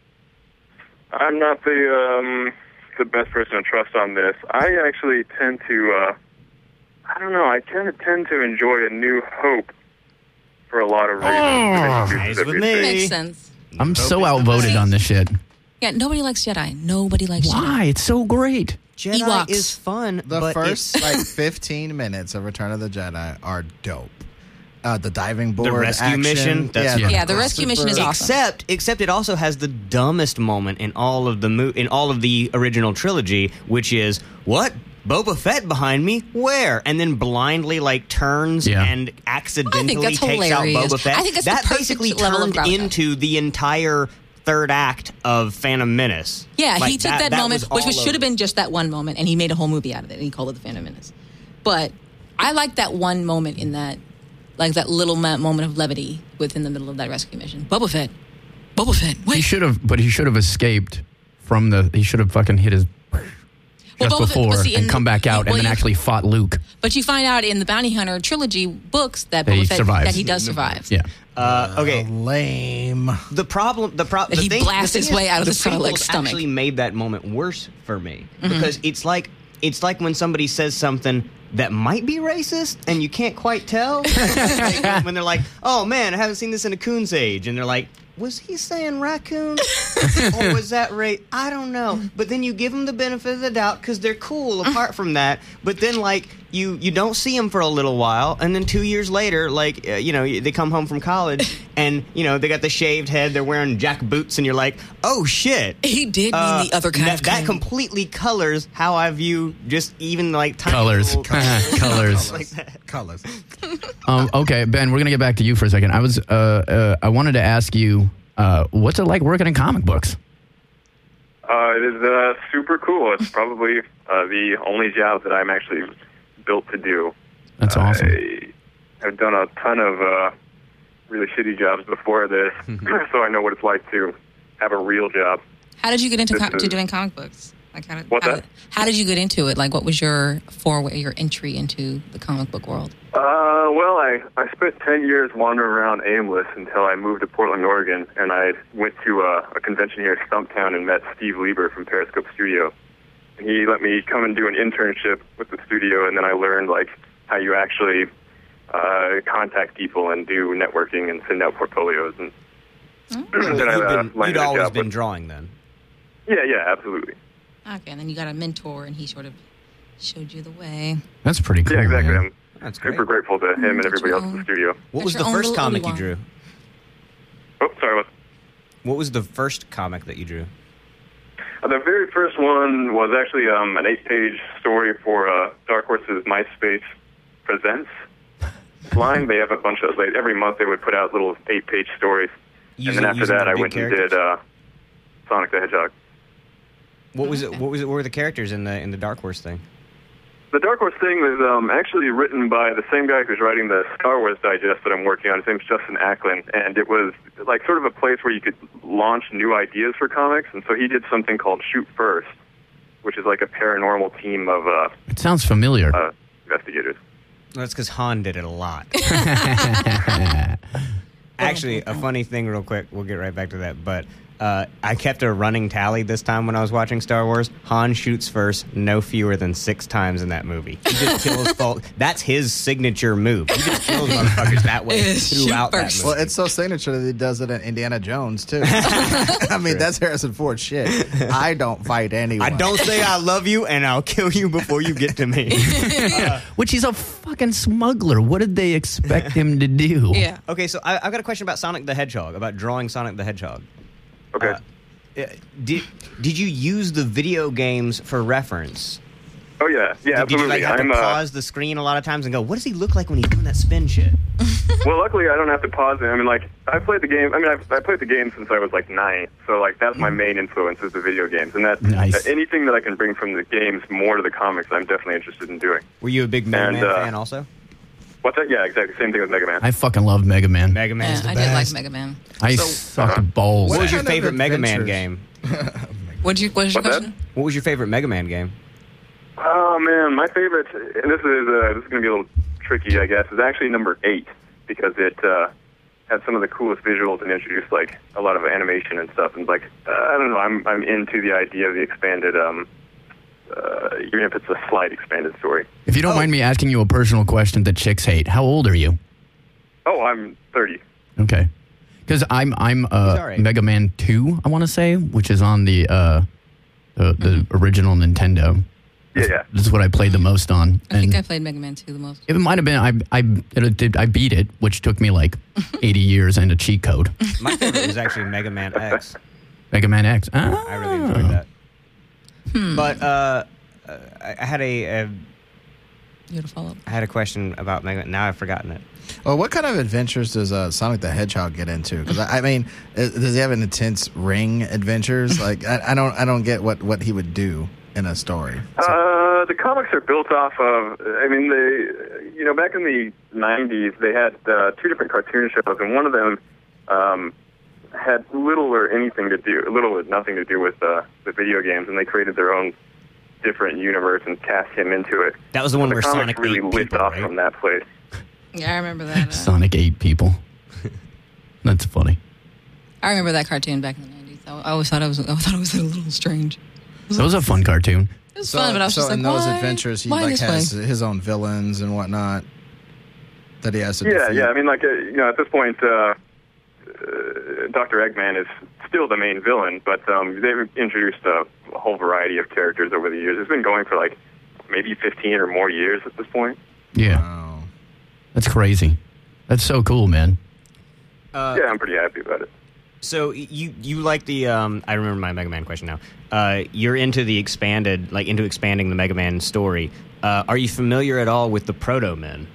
F: I'm not the best person to trust on this. I actually tend to, I don't know. I tend to enjoy A New Hope for a lot of reasons.
B: Nice with me.
C: Makes sense.
A: I'm so outvoted on this shit.
C: Yeah, nobody likes Jedi. Nobody likes Jedi.
A: Why? It's so great.
B: Jedi
C: Ewoks.
B: is fun,
E: The
B: but
E: first
B: it's-
E: 15 minutes of Return of the Jedi are dope. The diving board,
B: rescue
E: action,
B: mission, that's
C: Yeah, the rescue mission is awesome.
B: Except it also has the dumbest moment in all of the original trilogy, which is what? Boba Fett behind me? Where? And then blindly turns
A: Yeah.
B: and accidentally
C: that's
B: takes out
C: hilarious.
B: Boba Fett.
C: I think that's the
B: that
C: perfect
B: basically
C: level of
B: turned
C: gravitas.
B: into the entire third act of Phantom Menace.
C: Yeah,
B: Like,
C: he took that moment,
B: was
C: which
B: all
C: should have
B: over.
C: been just that one moment, and he made a whole movie out of it, and he called it The Phantom Menace. But I like that one moment in that, like that little moment of levity within the middle of that rescue mission. Boba Fett,
A: He
C: wait.
A: should have escaped from the. He should have fucking hit his just
C: Boba Fett-
A: before
C: but see, in
A: and come back out
C: well,
A: and then
C: you-
A: actually fought Luke.
C: But you find out in the Bounty Hunter trilogy books that
A: That he
C: Boba Fett
A: survives.
C: that he does survive.
A: Yeah.
B: Okay,
E: Lame.
B: the problem.
C: That he blasts his way out of the Sarlacc's
B: prequels
C: stomach.
B: Actually, made that moment worse for me
C: Mm-hmm.
B: because it's like when somebody says something that might be racist and you can't quite tell. Like, when they're like, "Oh man, I haven't seen this in a coon's age," and they're like, "Was he saying raccoon or was that right? I don't know." But then you give them the benefit of the doubt because they're cool. Apart from that, but then you don't see them for a little while, and then 2 years later, like they come home from college, and they got the shaved head, they're wearing jack boots, and you're like, oh shit,
C: He did mean the other kind of
B: that
C: Kang.
B: completely colors how I view just even like tiny
A: Colors.
B: little-
A: Colors.
B: like that.
E: Colors.
A: Okay, Ben, we're gonna get back to you for a second. I wanted to ask you, what's it like working in comic books?
F: It is super cool. It's probably the only job that I'm actually built to do.
A: That's awesome.
F: I've done a ton of really shitty jobs before this, so I know what it's like to have a real job.
C: How did you get into
F: This is-
C: doing comic books? Like
F: What's that?
C: How did you get into it? Like, what was your entry into the comic book world?
F: Well, I spent 10 years wandering around aimless until I moved to Portland, Oregon, and I went to a convention here at Stumptown and met Steve Lieber from Periscope Studio. And he let me come and do an internship with the studio, and then I learned like how you actually contact people and do networking and send out portfolios. And then I landed
B: You'd
F: a
B: always
F: job
B: been
F: with-
B: drawing then.
F: Yeah, absolutely.
C: Okay, and then you got a mentor, and he sort of showed you the way.
A: That's pretty cool.
F: Yeah, exactly.
A: man.
F: I'm
B: That's great.
F: super grateful to him and everybody else in the studio.
B: What was
C: That's
B: the
C: your own
B: first
C: little
B: comic you
C: Obi-Wan.
B: drew?
F: Oh, sorry.
B: What was the first comic that you drew?
F: The very first one was actually an 8-page story for Dark Horse's MySpace Presents line. They have a bunch of, like, every month they would put out little 8-page stories. And then after that, I went and did Sonic the Hedgehog.
B: What was it? What were the characters in the Dark Horse thing?
F: The Dark Horse thing was actually written by the same guy who's writing the Star Wars digest that I'm working on. His name's Justin Acklin, and it was like sort of a place where you could launch new ideas for comics. And so he did something called Shoot First, which is like a paranormal team of
A: It sounds familiar.
F: investigators.
B: That's because Han did it a lot. Actually, a funny thing real quick, we'll get right back to that, but I kept a running tally this time when I was watching Star Wars. Han shoots first no fewer than 6 times in that movie. He just kills folks. That's his signature move. He just kills motherfuckers that way
C: Shoot
B: throughout that
C: first.
B: movie.
E: Well, it's so signature that he does it in Indiana Jones, too. I mean, that's Harrison Ford shit. I don't fight anyone.
B: I don't say I love you, and I'll kill you before you get to me.
A: Which he's a fucking smuggler. What did they expect him to do?
C: Yeah.
B: Okay, so I've got a question about Sonic the Hedgehog, about drawing Sonic the Hedgehog.
F: Okay.
B: Did you use the video games for reference?
F: Oh, yeah. Yeah,
B: Did you
F: absolutely.
B: have to pause the screen a lot of times and go, what does he look like when he's doing that spin shit?
F: Well, luckily, I don't have to pause it. I mean, like, I played the game. I mean, I played the game since I was like 9. So, like, that's my main influence is the video games. And that
A: Nice.
F: anything that I can bring from the games more to the comics, I'm definitely interested in doing.
B: Were you a big Mega
F: And,
B: Man fan also?
F: What's that? Yeah, exactly. Same thing with Mega Man.
A: I fucking love Mega Man.
B: Mega Man's
C: Yeah,
B: the
C: I did like
B: best.
C: Mega Man.
A: I sucked balls.
B: What was your
E: kind of
B: favorite Mega Man
E: adventures?
B: game?
C: What was your
F: What's that?
C: question?
B: What was your favorite Mega Man game?
F: Oh man, my favorite, and this is going to be a little tricky, I guess, is actually number 8 because it had some of the coolest visuals and introduced like a lot of animation and stuff. And like, I don't know, I'm into the idea of the expanded, even if it's a slight expanded story.
A: If you don't mind me asking you a personal question that chicks hate, how old are you?
F: Oh, I'm 30.
A: Okay. Because I'm
B: all right.
A: Mega Man 2, I want to say, which is on the original Nintendo.
F: Yeah.
A: This is what I played the most on.
C: I think
A: And
C: I played Mega Man 2 the most.
A: it might have been I beat it, which took me like 80 years and a cheat code.
B: My favorite was actually Mega Man X.
A: Mega Man X.
B: I really enjoyed that. But I had
C: You had to follow up.
B: I had a question about Mega Man. Now I've forgotten it.
E: Well, what kind of adventures does Sonic the Hedgehog get into? Because I mean, does he have an intense ring adventures? Like I don't get what he would do in a story.
F: The comics are built off of, I mean, back in the 90s, they had 2 different cartoon shows, and one of them had little or nothing to do with the video games, and they created their own different universe and cast him into it.
B: That was the one
F: So
B: where
F: the comics
B: Sonic
F: really
B: ate
F: lived
B: people,
F: off
B: right?
F: from that place.
C: Yeah, I remember that.
A: Sonic 8 people. That's funny.
C: I remember that cartoon back in the 90s. I always thought it was a little strange.
A: That was a fun cartoon.
C: It was fun, but I was just like,
E: in those
C: why?
E: adventures, he
C: Why
E: like
C: this
E: has
C: way?
E: his own villains and whatnot that he has to
F: Yeah,
E: defeat.
F: yeah. I mean, like, at this point, Dr. Eggman is still the main villain, but they've introduced a whole variety of characters over the years. It's been going for like maybe 15 or more years at this point.
A: Yeah.
E: Wow.
A: That's crazy. That's so cool, man.
F: Yeah, I'm pretty happy about it.
B: So you like the I remember my Mega Man question now. You're into the expanding the Mega Man story. Are you familiar at all with the Proto Men?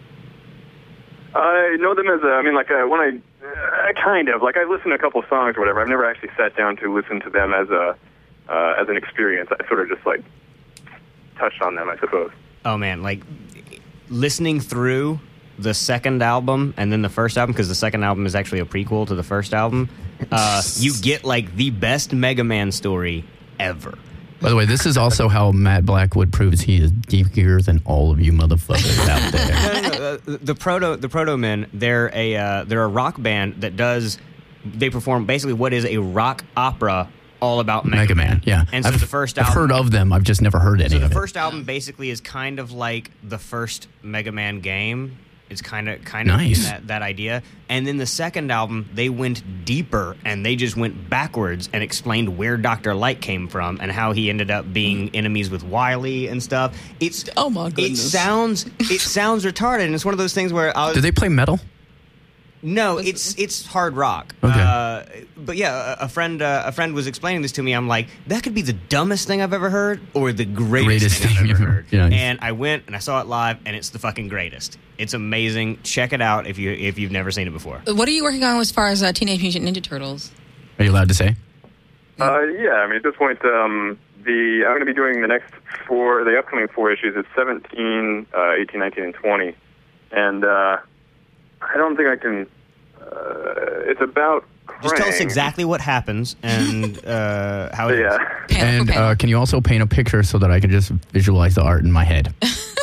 F: I know them as when I kind of like I listen to a couple of songs or whatever. I've never actually sat down to listen to them as an experience. I sort of just like touched on them, I suppose.
B: Oh man, like listening through the second album and then the first album, because the second album is actually a prequel to the first album. You get like the best Mega Man story ever.
A: By the way, this is also how Matt Blackwood proves he is geekier than all of you motherfuckers out there.
B: The Proto Men, they're a rock band they perform basically what is a rock opera all about Mega Man.
A: Yeah.
B: And so the first album,
A: I've heard of them. I've just never heard any
B: so
A: of
B: the
A: it.
B: first album basically is kind of like the first Mega Man game. It's kind of
A: Nice.
B: that idea. And then the second album, they went deeper and they just went backwards and explained where Dr. Light came from and how he ended up being enemies with Wily and stuff. It's
C: Oh my goodness.
B: It sounds retarded, and it's one of those things where
A: Do they play metal?
B: No, it's hard rock.
A: Okay.
B: But yeah, a friend was explaining this to me. I'm like, that could be the dumbest thing I've ever heard, or the greatest thing I've ever heard.
A: Yeah.
B: And I went and I saw it live, and it's the fucking greatest. It's amazing. Check it out if you've never seen it before.
C: What are you working on as far as Teenage Mutant Ninja Turtles?
A: Are you allowed to say?
F: Yeah, I mean, at this point, I'm going to be doing the upcoming 4 issues. It's 17, 18, 19, and 20. And I don't think I can. It's about Krang.
B: Just tell us exactly what happens and how it is.
F: Yeah.
A: And can you also paint a picture so that I can just visualize the art in my head?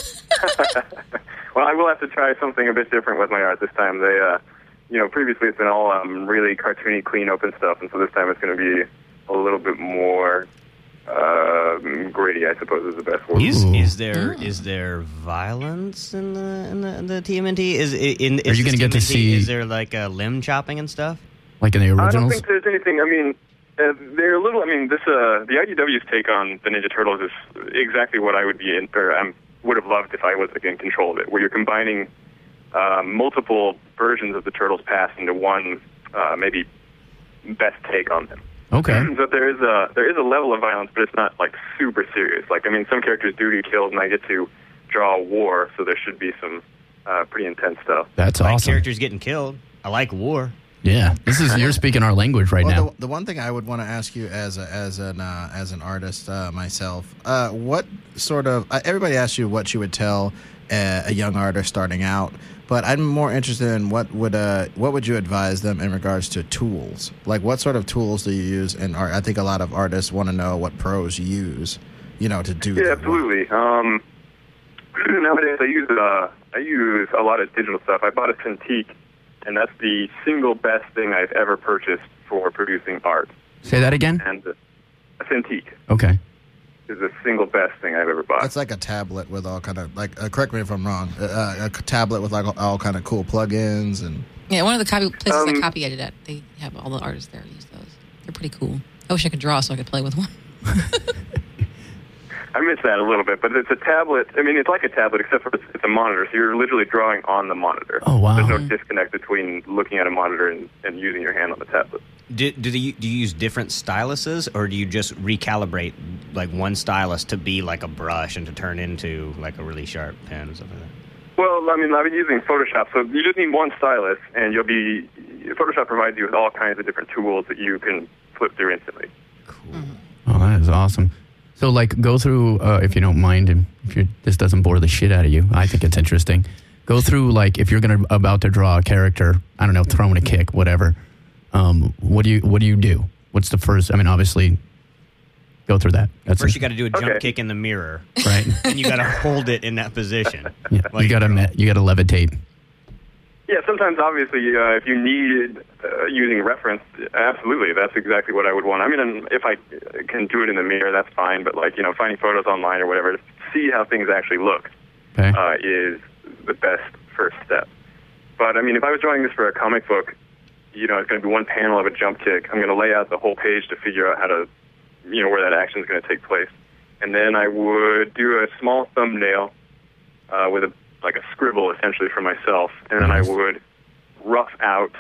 F: Well, I will have to try something a bit different with my art this time. They, previously it's been all really cartoony, clean, open stuff, and so this time it's going to be a little bit more gritty, I suppose is the best word.
B: Is there violence in the TMNT?
A: Are you going to get to see?
B: Is there like limb chopping and stuff?
A: Like in the originals?
F: I don't think there's anything. I mean, they're a little. I mean, the IDW's take on the Ninja Turtles is exactly what I would be in, or would have loved if I was in control of it, where you're combining multiple versions of the Turtles past into one, maybe best take on them.
A: Okay.
F: So there is a level of violence, but it's not like super serious. Like, I mean, some characters do get killed, and I get to draw war, so there should be some pretty intense stuff.
A: That's
B: I like
A: awesome.
B: characters getting killed. I like war.
A: Yeah, you're speaking our language right now.
E: The one thing I would want to ask you as an artist myself, what sort of everybody asks you what you would tell a young artist starting out, but I'm more interested in what would you advise them in regards to tools? Like, what sort of tools do you use in art? I think a lot of artists want to know what pros use, to do.
F: Yeah, absolutely. Nowadays, I use a lot of digital stuff. I bought a Cintiq, and that's the single best thing I've ever purchased for producing art.
A: Say that again?
F: And a Cintiq
A: Okay.
F: is the single best thing I've ever bought.
E: It's like a tablet with all kind of correct me if I'm wrong. A tablet with like all kind of cool plugins and.
C: Yeah, one of the places I copy edited at, they have all the artists there use those. They're pretty cool. I wish I could draw so I could play with one.
F: I miss that a little bit, but it's a tablet. I mean, it's like a tablet, except for it's a monitor, so you're literally drawing on the monitor.
A: Oh, wow.
F: There's no disconnect between looking at a monitor and using your hand on the tablet.
B: Do you use different styluses, or do you just recalibrate like one stylus to be like a brush and to turn into like a really sharp pen or something like that?
F: Well, I mean, I've been using Photoshop, so you just need one stylus, and Photoshop provides you with all kinds of different tools that you can flip through instantly.
B: Cool.
A: Oh, that is awesome. So, like, go through, if you don't mind, and if this doesn't bore the shit out of you, I think it's interesting. Go through, like, if you're about to draw a character, I don't know, throwing a kick, whatever. What do you do? What's the first? I mean, obviously, go through that.
B: First, you got to do a jump kick in the mirror,
A: right?
B: And you got to hold it in that position.
A: Yeah, you got to levitate.
F: Yeah, sometimes, obviously, if you need using reference, absolutely, that's exactly what I would want. I mean, if I can do it in the mirror, that's fine, but, like, finding photos online or whatever, to see how things actually look is the best first step. But, I mean, if I was drawing this for a comic book, it's going to be one panel of a jump kick. I'm going to lay out the whole page to figure out how to, where that action is going to take place. and then I would do a small thumbnail with a scribble, essentially, for myself, and then I would rough out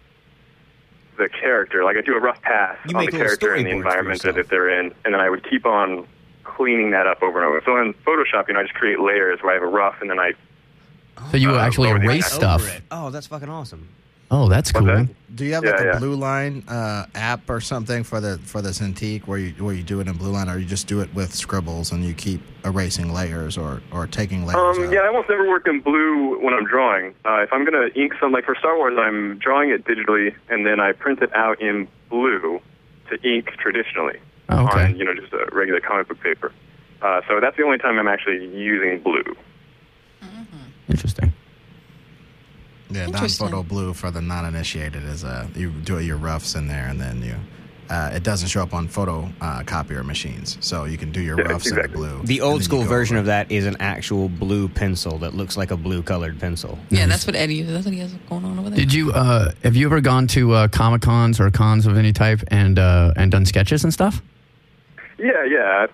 F: the character. Like, I do a rough pass
B: You
F: on
B: make
F: the
B: little
F: character and the
B: storyboards for
F: environment
B: yourself.
F: that they're in, and then I would keep on cleaning that up over and over. So in Photoshop, I just create layers where I have a rough, and then I...
A: So you actually
F: over the
A: erase
F: internet.
A: stuff.
B: Over it. Oh, that's fucking awesome.
A: Oh, that's
F: What's
A: cool.
F: that?
E: Do you have
F: Yeah,
E: like a
F: yeah.
E: Blue Line app or something for the Cintiq where you do it in Blue Line, or you just do it with scribbles and you keep erasing layers or taking layers out?
F: Yeah, I almost never work in blue when I'm drawing. If I'm going to ink some, like for Star Wars, I'm drawing it digitally, and then I print it out in blue to ink traditionally
A: Oh, okay.
F: on, just a regular comic book paper. So that's the only time I'm actually using blue.
A: Interesting.
E: Yeah,
C: Interesting.
E: non-photo blue for the non-initiated is you do your roughs in there, and then it doesn't show up on photocopier machines, so you can do your
F: Yeah,
E: roughs in
F: exactly.
E: the blue.
B: The
E: and
B: old
E: then
B: school
E: you go
B: version
E: over
B: of that is an actual blue pencil that looks like a blue colored pencil.
C: Yeah, that's what Eddie. That's what he has going on over there.
A: Did you have you ever gone to Comic Cons or cons of any type and done sketches and stuff?
F: Yeah.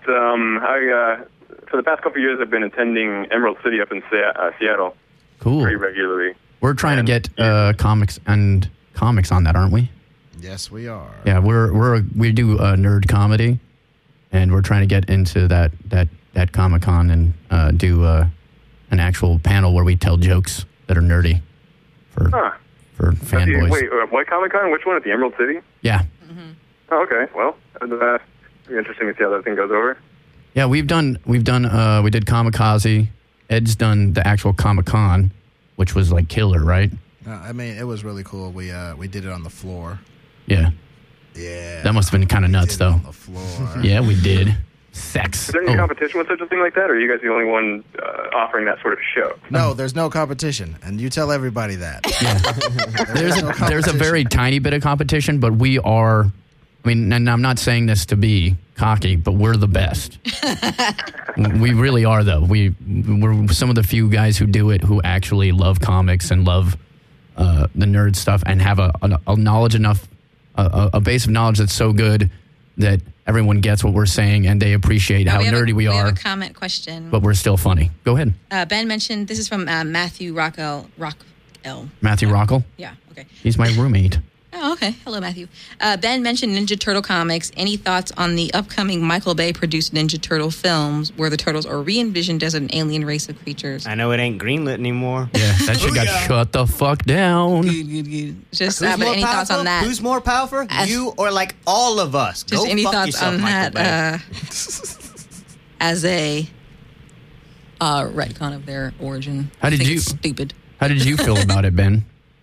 F: For the past couple of years, I've been attending Emerald City up in Seattle
A: Cool.
F: pretty regularly.
A: We're trying to
F: And-
A: get comics on that, aren't we?
E: Yes, we are.
A: Yeah, we do nerd comedy, and we're trying to get into that Comic Con and do an actual panel where we tell jokes that are nerdy for fanboys.
F: Wait, what Comic-Con? Which one? At the Emerald City?
A: Yeah,
F: Oh, okay. Well, it'd be interesting to see how that thing goes over.
A: yeah. We did Kamikaze. Ed's done the actual Comic Con, which was like killer, right?
E: I mean, it was really cool. We did it on the floor.
A: Yeah,
E: Yeah,
A: that must have been kind of
E: we
A: nuts,
E: did it
A: though.
E: On the floor.
A: Yeah, we did. Sex.
F: Is there any
A: Oh.
F: competition with such a thing like that, or are you guys the only one offering that sort of show?
E: No, there's no competition, and you tell everybody that.
A: There's a very tiny bit of competition, but we are. I mean, and I'm not saying this to be cocky, but we're the best. We really are, though. We're some of the few guys who do it who actually love comics and love the nerd stuff and have a knowledge enough, a base of knowledge that's so good that everyone gets what we're saying and they appreciate how nerdy we
C: We have
A: are,
C: a comment question.
A: but we're still funny. Go ahead,
C: Ben mentioned this is from Matthew Rockwell.
A: Matthew Rockel.
C: Yeah. Okay.
A: He's my roommate.
C: Oh, okay. Hello, Matthew. Ben mentioned Ninja Turtle comics. Any thoughts on the upcoming Michael Bay produced Ninja Turtle films where the turtles are re-envisioned as an alien race of creatures?
B: I know it ain't greenlit anymore.
A: Yeah, that shit got shut the fuck down.
C: Just
B: Who's
C: but
B: more
C: any thoughts
B: powerful?
C: on that?
B: Who's more powerful? You or like all of us?
C: Just
B: Go
C: any
B: fuck
C: thoughts
B: yourself,
C: on
B: Michael
C: that
B: Bay.
C: as a retcon of their origin?
A: How
C: I
A: did
C: think
A: you-
C: it's stupid.
A: How did you feel about it, Ben?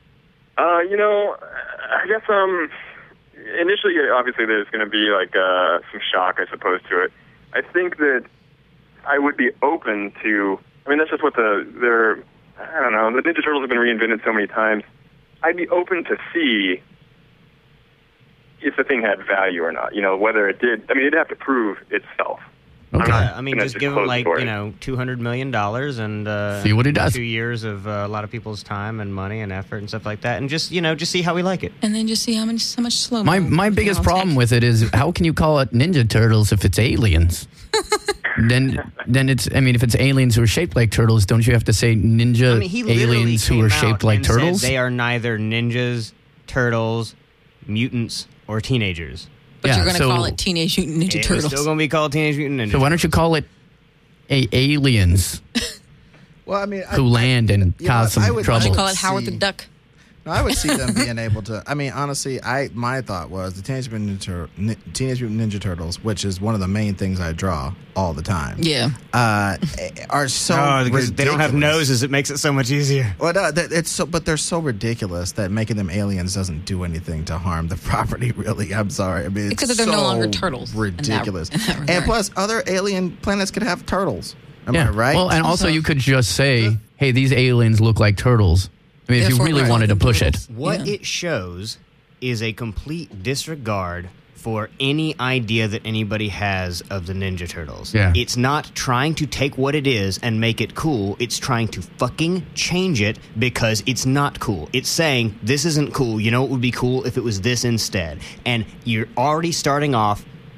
F: I guess initially, obviously, there's going to be like some shock, I suppose, to it. I think that I would be open to. I mean, that's just what I don't know. The Ninja Turtles have been reinvented so many times. I'd be open to see if the thing had value or not. Whether it did. I mean, it'd have to prove itself.
A: Okay.
B: I mean,
F: gonna
B: just give him
F: close the door.
B: $200 million and
A: See what he does.
B: 2 years of a lot of people's time and money and effort and stuff like that, and just see how we like it.
C: And then just see how much slow.
A: My biggest problem with it is how can you call it Ninja Turtles if it's aliens? then it's. I mean, if it's aliens who are shaped like turtles, don't you have to say ninja
B: I mean, he literally
A: aliens who
B: came
A: are
B: out
A: shaped like
B: and said
A: turtles?
B: they are neither ninjas, turtles, mutants, or teenagers.
C: But
A: Yeah,
C: you're going to
A: so-
C: call it Teenage Mutant Ninja
B: It was
C: Turtles.
B: still going to be called Teenage Mutant Ninja
A: So why don't you call it aliens
E: Well, I mean,
A: who land and
E: you know
A: cause
E: what, I
A: some
E: would-
A: trouble?
C: I call it Howard the
E: See.
C: Duck.
E: No, I would see them being able to. I mean, honestly, my thought was the Teenage Mutant Ninja Turtles, which is one of the main things I draw all the time.
C: Yeah.
E: Are so
B: because they don't have
E: ridiculous.
B: noses. It makes it so much easier.
E: Well, no, but they're so ridiculous that making them aliens doesn't do anything to harm the property. Really, I'm sorry. I mean, it's
C: Except that they're no
E: so
C: longer turtles in that-
E: Ridiculous.
C: in that regard.
E: And plus, other alien planets could have turtles. Am I right?
A: Well, and also
C: So-
A: you could just say, "Hey, these aliens look like turtles." I mean, if you
C: Therefore,
A: really
C: we're
A: wanted to
C: like
A: push it.
C: turtles.
B: What
C: Yeah.
B: it shows is a complete disregard for any idea that anybody has of the Ninja Turtles.
A: Yeah.
B: It's not trying to take what it is and make it cool. It's trying to fucking change it because it's not cool. It's saying, this isn't cool. You know what would be cool if it was this instead? And you're already starting off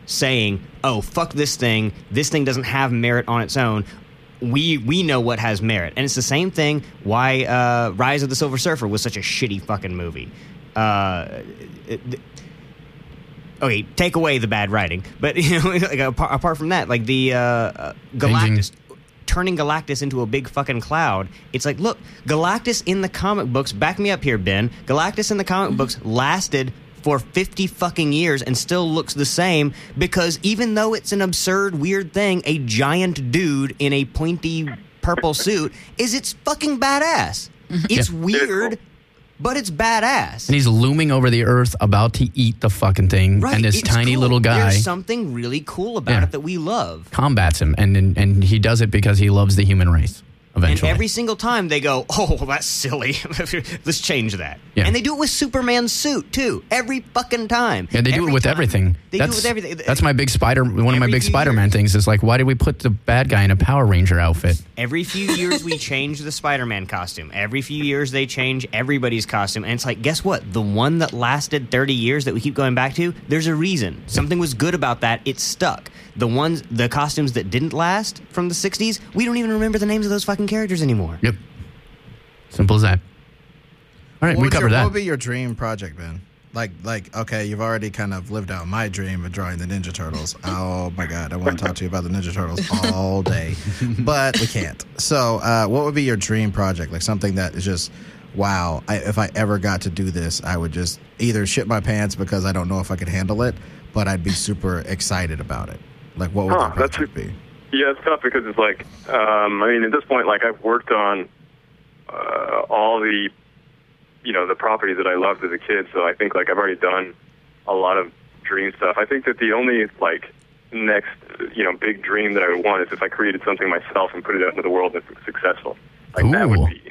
B: saying, "Oh, fuck this thing. This thing doesn't have merit on its own. We know what has merit." And it's the same thing why Rise of the Silver Surfer was such a shitty fucking movie. Okay, take away the bad writing, but like, apart from that, like the Galactus, turning Galactus into a big fucking cloud. It's like, look, Galactus in the comic books, back me up here, Ben. Galactus in the comic books lasted for 50 fucking years and still looks the same, because even though it's an absurd, weird thing, a giant dude in a pointy purple suit it's fucking badass. It's weird, but it's badass.
A: And he's looming over the earth, about to eat the fucking thing.
B: Right,
A: and this
B: it's
A: tiny
B: cool.
A: little guy
B: There's something really cool about it that we love.
A: combats him, and he does it because he loves the human race. Eventually.
B: And every single time they go, "Oh, that's silly. Let's change that."
A: Yeah.
B: And they do it with Superman's suit too. Every fucking time.
A: Yeah, they do it with everything.
B: They do it with everything.
A: That's my big one of my big
B: few
A: Spider-Man
B: years.
A: things is like, why did we put the bad guy in a Power Ranger outfit?
B: Every few years we change the Spider-Man costume. Every few years they change everybody's costume. And it's like, guess what? The one that lasted 30 years that we keep going back to, there's a reason. Something was good about that. It stuck. The costumes that didn't last from the 60s, we don't even remember the names of those fucking characters anymore.
A: Yep. Simple as that. All right, we covered that.
E: What would be your dream project, Ben? Like, okay, you've already kind of lived out my dream of drawing the Ninja Turtles. Oh my God, I want to talk to you about the Ninja Turtles all day, but we can't. So, what would be your dream project? Like something that is just, wow, if I ever got to do this, I would just either shit my pants because I don't know if I could handle it, but I'd be super excited about it. Like, what would that project be?
F: Yeah, it's tough because it's like, I mean, at this point, like, I've worked on all the, the properties that I loved as a kid, so I think, like, I've already done a lot of dream stuff. I think that the only, like, next, big dream that I would want is if I created something myself and put it out into the world that's successful. Like, that would be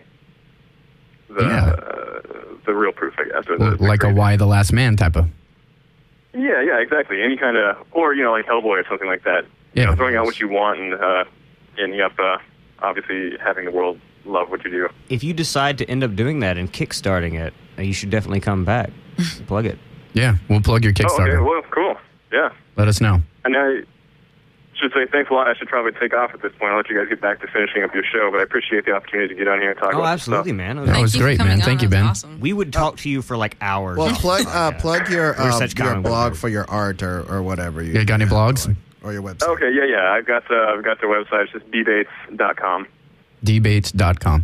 F: the real proof, I guess. Or
A: Like a Y the Last Man type of.
F: Yeah, exactly. Any kind of, or, like Hellboy or something like that.
A: Yeah.
F: Throwing out what you want and ending up, obviously, having the world love what you do.
B: If you decide to end up doing that and kickstarting it, you should definitely come back. Plug it.
A: Yeah, we'll plug your Kickstarter.
F: Oh, okay, well, cool. Yeah.
A: Let us know.
F: And I should say thanks a lot. I should probably take off at this point. I'll let you guys get back to finishing up your show, but I appreciate the opportunity to get on here and talk about
B: absolutely,
F: stuff.
B: man.
A: That was great, man. Thank you, Ben.
C: Awesome.
B: We would talk to you for like hours.
E: Well, plug your
B: such comic
E: blog
B: book
E: for your art or whatever.
A: You got any blogs?
E: Or your website.
F: Okay, yeah. I've got the website. It's just bbates.com.
A: dbates.com.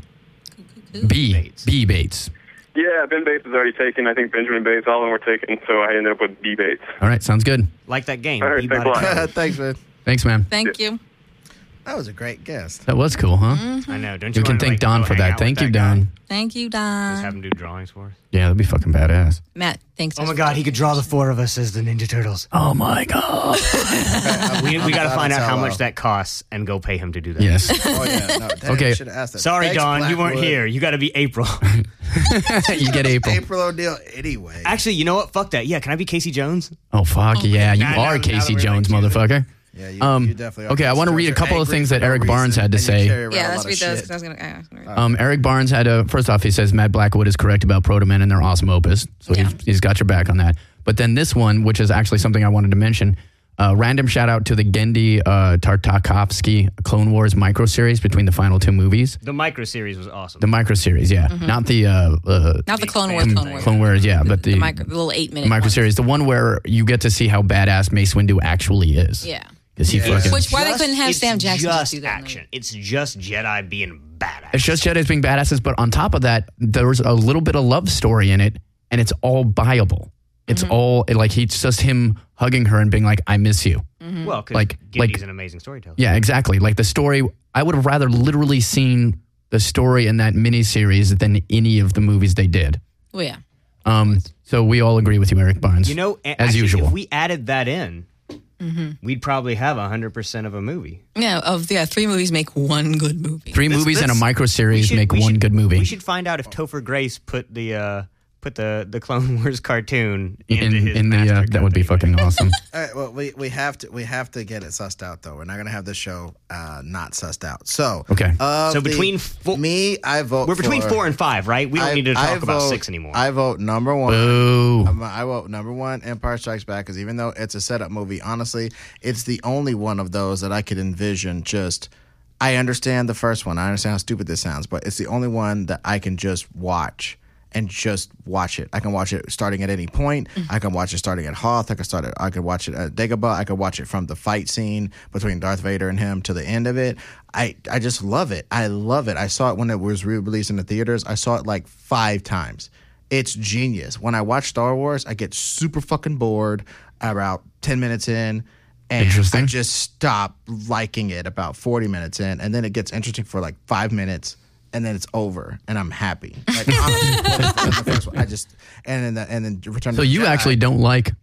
A: B Bates.
F: Yeah, Ben Bates was already taken. I think Benjamin Bates, all of them were taken, so I ended up with B Bates.
A: All right, sounds good.
B: Like that game.
F: All right, thanks a lot.
E: Thanks, man.
A: Thanks, man.
C: Thank you.
E: That was a great guest.
A: That was cool, huh?
B: I know. Don't you
A: You can
B: wanna,
A: thank
B: like,
A: Don
B: go
A: for
B: hang
A: that.
B: out
A: Thank
B: with
A: you,
B: that guy?
A: Don.
C: Thank you,
B: Just have
C: Don.
B: him do drawings for us.
A: Yeah, that'd be fucking badass.
C: Matt, thanks.
B: Oh my God, he could draw the four of us as the Ninja Turtles.
A: Oh my God.
B: We got to find out how
E: Hello.
B: much that costs and go pay him to do that.
A: Yes.
E: Oh, yeah. No, damn,
A: Okay.
E: you should have asked that.
B: Sorry,
E: Thanks,
B: Don, you weren't
E: Blackwood.
B: here. You got to be April.
A: You get April.
E: April O'Neil anyway.
B: Actually, you know what? Fuck that. Yeah, can I be Casey Jones?
A: Oh, fuck yeah. You
B: Now-
A: are
B: now
A: Casey
B: that we're
A: Jones,
B: like using-
A: motherfucker.
E: Yeah, you definitely are.
A: Okay, I want to read a couple of things that Eric Barnes had to say.
C: Yeah, let's read those. 'Cause I was gonna.
A: Eric Barnes had first off, he says Matt Blackwood is correct about Proto Men and their awesome opus. So he's got your back on that. But then this one, which is actually something I wanted to mention, random shout out to the Gendy Tartakovsky Clone Wars micro series between the final two movies.
B: The micro series was awesome.
A: The micro series, yeah. Not the
C: Not the Clone Wars.
A: Clone Wars, yeah, but the
C: little 8-minute
A: micro series, the one where you get to see how badass Mace Windu actually is.
C: Yeah.
A: Because he fucking.
C: Why they couldn't have
B: It's
C: Sam Jackson just
B: just
C: do that
B: action. It's just Jedi being badass.
A: It's just Jedi's being badasses, but on top of that, there's a little bit of love story in it, and it's all buyable. It's all like it's just him hugging her and being like, "I miss you."
B: Well, because
A: Like-
B: Gendy's an amazing storyteller.
A: Yeah, exactly. Like the story, I would have rather literally seen the story in that miniseries than any of the movies they did.
C: Well, yeah.
A: So we all agree with you, Eric Barnes.
B: You know,
A: as
B: actually,
A: usual.
B: if we added that in, we'd probably have 100% of a movie.
C: Yeah, 3 movies make one good movie.
A: Three movies and a micro series make one good movie.
B: We should find out if Topher Grace put put the Clone Wars cartoon into his
A: in the
B: master
A: that would be
B: company.
A: fucking awesome.
E: All right, well, we have to get it sussed out though. We're not gonna have the show not sussed out. So
A: Okay.
B: So between
E: I vote.
B: we're between
E: for,
B: 4 and 5, right? We don't need to talk about 6 anymore.
E: I vote number 1.
A: Boo.
E: I vote number 1, Empire Strikes Back, because even though it's a setup movie, honestly, it's the only one of those that I could envision just. I understand the first one. I understand how stupid this sounds, but it's the only one that I can just watch and just watch it. I can watch it starting at any point. I can watch it starting at Hoth. I can watch it at Dagobah. I could watch it from the fight scene between Darth Vader and him to the end of it. I just love it. I love it. I saw it when it was re-released in the theaters. I saw it like 5 times. It's genius. When I watch Star Wars, I get super fucking bored about 10 minutes in. And
A: Interesting.
E: I just stop liking it about 40 minutes in, and then it gets interesting for like 5 minutes, and then it's over, and I'm happy. Like honestly, the first one, and then Return.
A: So
E: of the
A: you
E: Jedi,
A: actually don't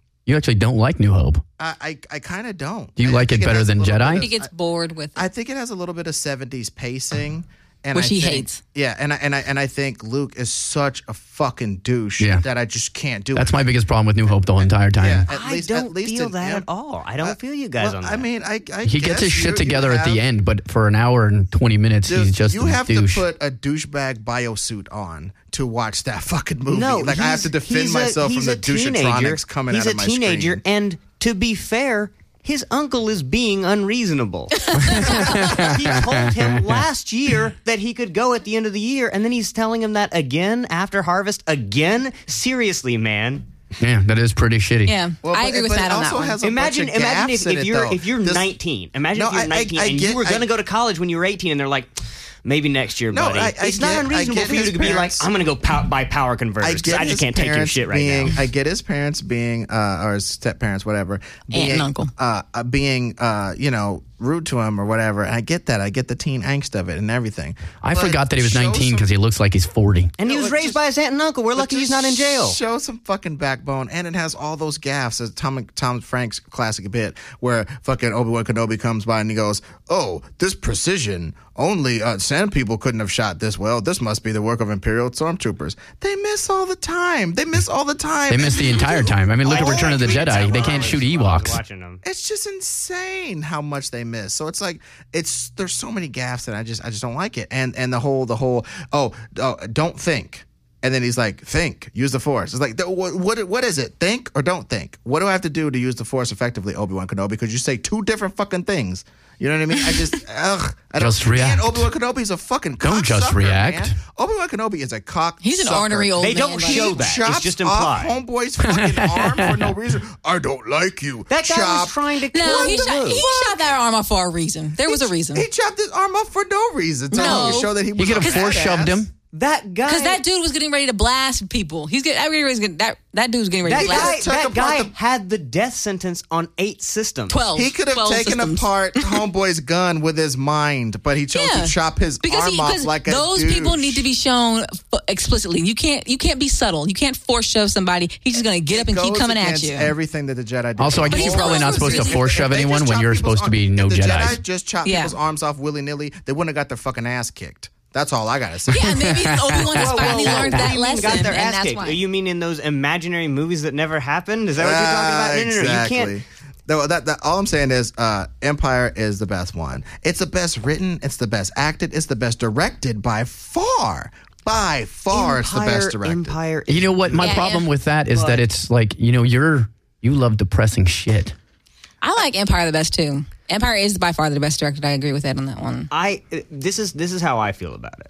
A: like New Hope.
E: I kind of don't.
A: Do you
E: I
A: like
E: think
A: it better
E: has a
A: than
E: little
A: Jedi?
E: bit of-
C: He gets bored with it.
E: I think it has a little bit of 70s pacing. And
C: Which
E: I
C: he
E: think-
C: hates.
E: Yeah, and I think Luke is such a fucking douche
A: Yeah.
E: that I just can't do
A: That's
E: it.
A: my biggest problem with New Hope the whole entire time.
E: Yeah,
B: I don't feel
E: in
B: that
E: him.
B: at all. I don't feel you guys
E: Well,
B: on that.
E: I mean, I
A: He
E: guess
A: gets his shit
E: you
A: together at the
E: have-
A: end, but for an hour and 20 minutes,
E: Dude,
A: he's just
E: you
A: a
E: have
A: douche.
E: to put a douchebag biosuit on to watch that fucking movie.
B: no,
E: like I have to defend myself from the douchetronics coming out of my
B: He's a teenager,
E: screen.
B: and to be fair, his uncle is being unreasonable. He told him last year that he could go at the end of the year, and then he's telling him that again after Harvest again? Seriously, man.
A: Yeah, that is pretty shitty.
C: Yeah,
E: Well,
C: I
E: but-
C: agree with
E: but
C: Matt
E: it
C: on that
E: also
C: one.
E: has a
B: Imagine
E: bunch of gaps in
B: if
E: it,
B: you're
E: though.
B: if you're
E: This-
B: 19. Imagine
E: No,
B: if you're
E: I
B: 19
E: get-
B: and you were going to
E: I-
B: go to college when you were 18, and they're like, maybe next year,
E: No,
B: buddy.
E: I
B: It's not
E: get- I
B: unreasonable
E: get
B: for you
E: his
B: to be like,
E: parents-
B: I'm going to go buy power converters. 'Cause I
E: his
B: just can't take your
E: parents
B: shit right
E: being,
B: now.
E: I get his parents being, or his step parents, whatever, being,
C: and uncle.
E: being, rude to him or whatever. And I get that. I get the teen angst of it and everything.
A: I
E: But
A: forgot that he was
E: show
A: 19
E: some-
A: because he looks like he's 40.
B: And he
E: No,
B: was
E: but
B: raised
E: just-
B: by his aunt and uncle. We're
E: But
B: lucky he's
E: just
B: not in jail.
E: Show some fucking backbone, and it has all those gaffes. As Tom Frank's classic bit where fucking Obi-Wan Kenobi comes by and he goes, "Oh, this precision! Only Sand people couldn't have shot this well. This must be the work of Imperial stormtroopers." They miss all the time. They miss all the time.
A: They missed the entire time. I mean, look at Return of the Jedi. They can't shoot Ewoks.
B: Watching them.
E: It's just insane how much they miss. So it's like there's so many gaffes that I just don't like it. And the whole don't think. And then he's like, think, use the Force. It's like, what is it? Think or don't think? What do I have to do to use the Force effectively, Obi-Wan Kenobi? Because you say 2 different fucking things. You know what I mean? I just,
A: Just react.
E: And Obi-Wan Kenobi's a fucking
A: Don't just
E: cocksucker,
A: react.
E: man. Obi-Wan Kenobi is a cock.
C: He's an ornery old
B: They
C: man.
B: don't
C: like-
B: show
E: He
B: that. It's
E: chops
B: just
E: off
B: implied.
E: homeboy's fucking arm for no reason. I don't like you.
B: That guy
E: Chop.
B: was trying to kill
C: No, he
B: Luke.
C: shot that arm off for a reason. There was a reason.
E: He chopped his arm off for no reason.
C: No.
E: To show that he was
A: You could have
E: a
A: force shoved
E: badass.
A: him.
B: That guy.
C: Because that dude was getting ready to blast people. That dude was getting ready
B: That
C: to blast.
B: guy,
E: took
B: that
E: apart
B: guy
E: the-
B: had the death sentence on 8 systems.
C: 12.
E: He could have
C: 12
E: taken
C: systems.
E: apart homeboy's gun with his mind, but he chose
C: Yeah.
E: to chop his arm off like a
C: those
E: douche.
C: people need to be shown explicitly. You can't be subtle. You can't force shove somebody. He's just gonna get up and keep
E: Goes
C: coming at
E: against
C: you.
E: Everything that the Jedi did.
A: Also, I
C: But
A: guess
C: he's
A: you're probably not supposed to force shove
E: If they
A: anyone
E: just
A: when
E: chop
A: you're
E: people's
A: supposed to be
E: arm-
A: no
E: if the
A: Jedi.
E: Jedi just chopped
C: Yeah.
E: people's arms off willy-nilly, they wouldn't have got their fucking ass kicked. That's all I gotta say.
C: Yeah, maybe Obi-Wan just finally learned that lesson,
B: Got their
C: and
B: ass
C: that's
B: kicked.
C: why.
B: You mean in those imaginary movies that never happened? Is that what you're talking about? No,
E: Exactly.
B: you can't.
E: No, that all I'm saying is Empire is the best one. It's the best written. It's the best acted. It's the best directed by far. By far, it's the best directed.
B: Empire.
A: You know what? My
C: Yeah,
A: problem
C: yeah.
A: with that is that it's like, you love depressing shit.
C: I like Empire the best too. Empire is by far the best directed. I agree with Ed on that one.
B: This is how I feel about it.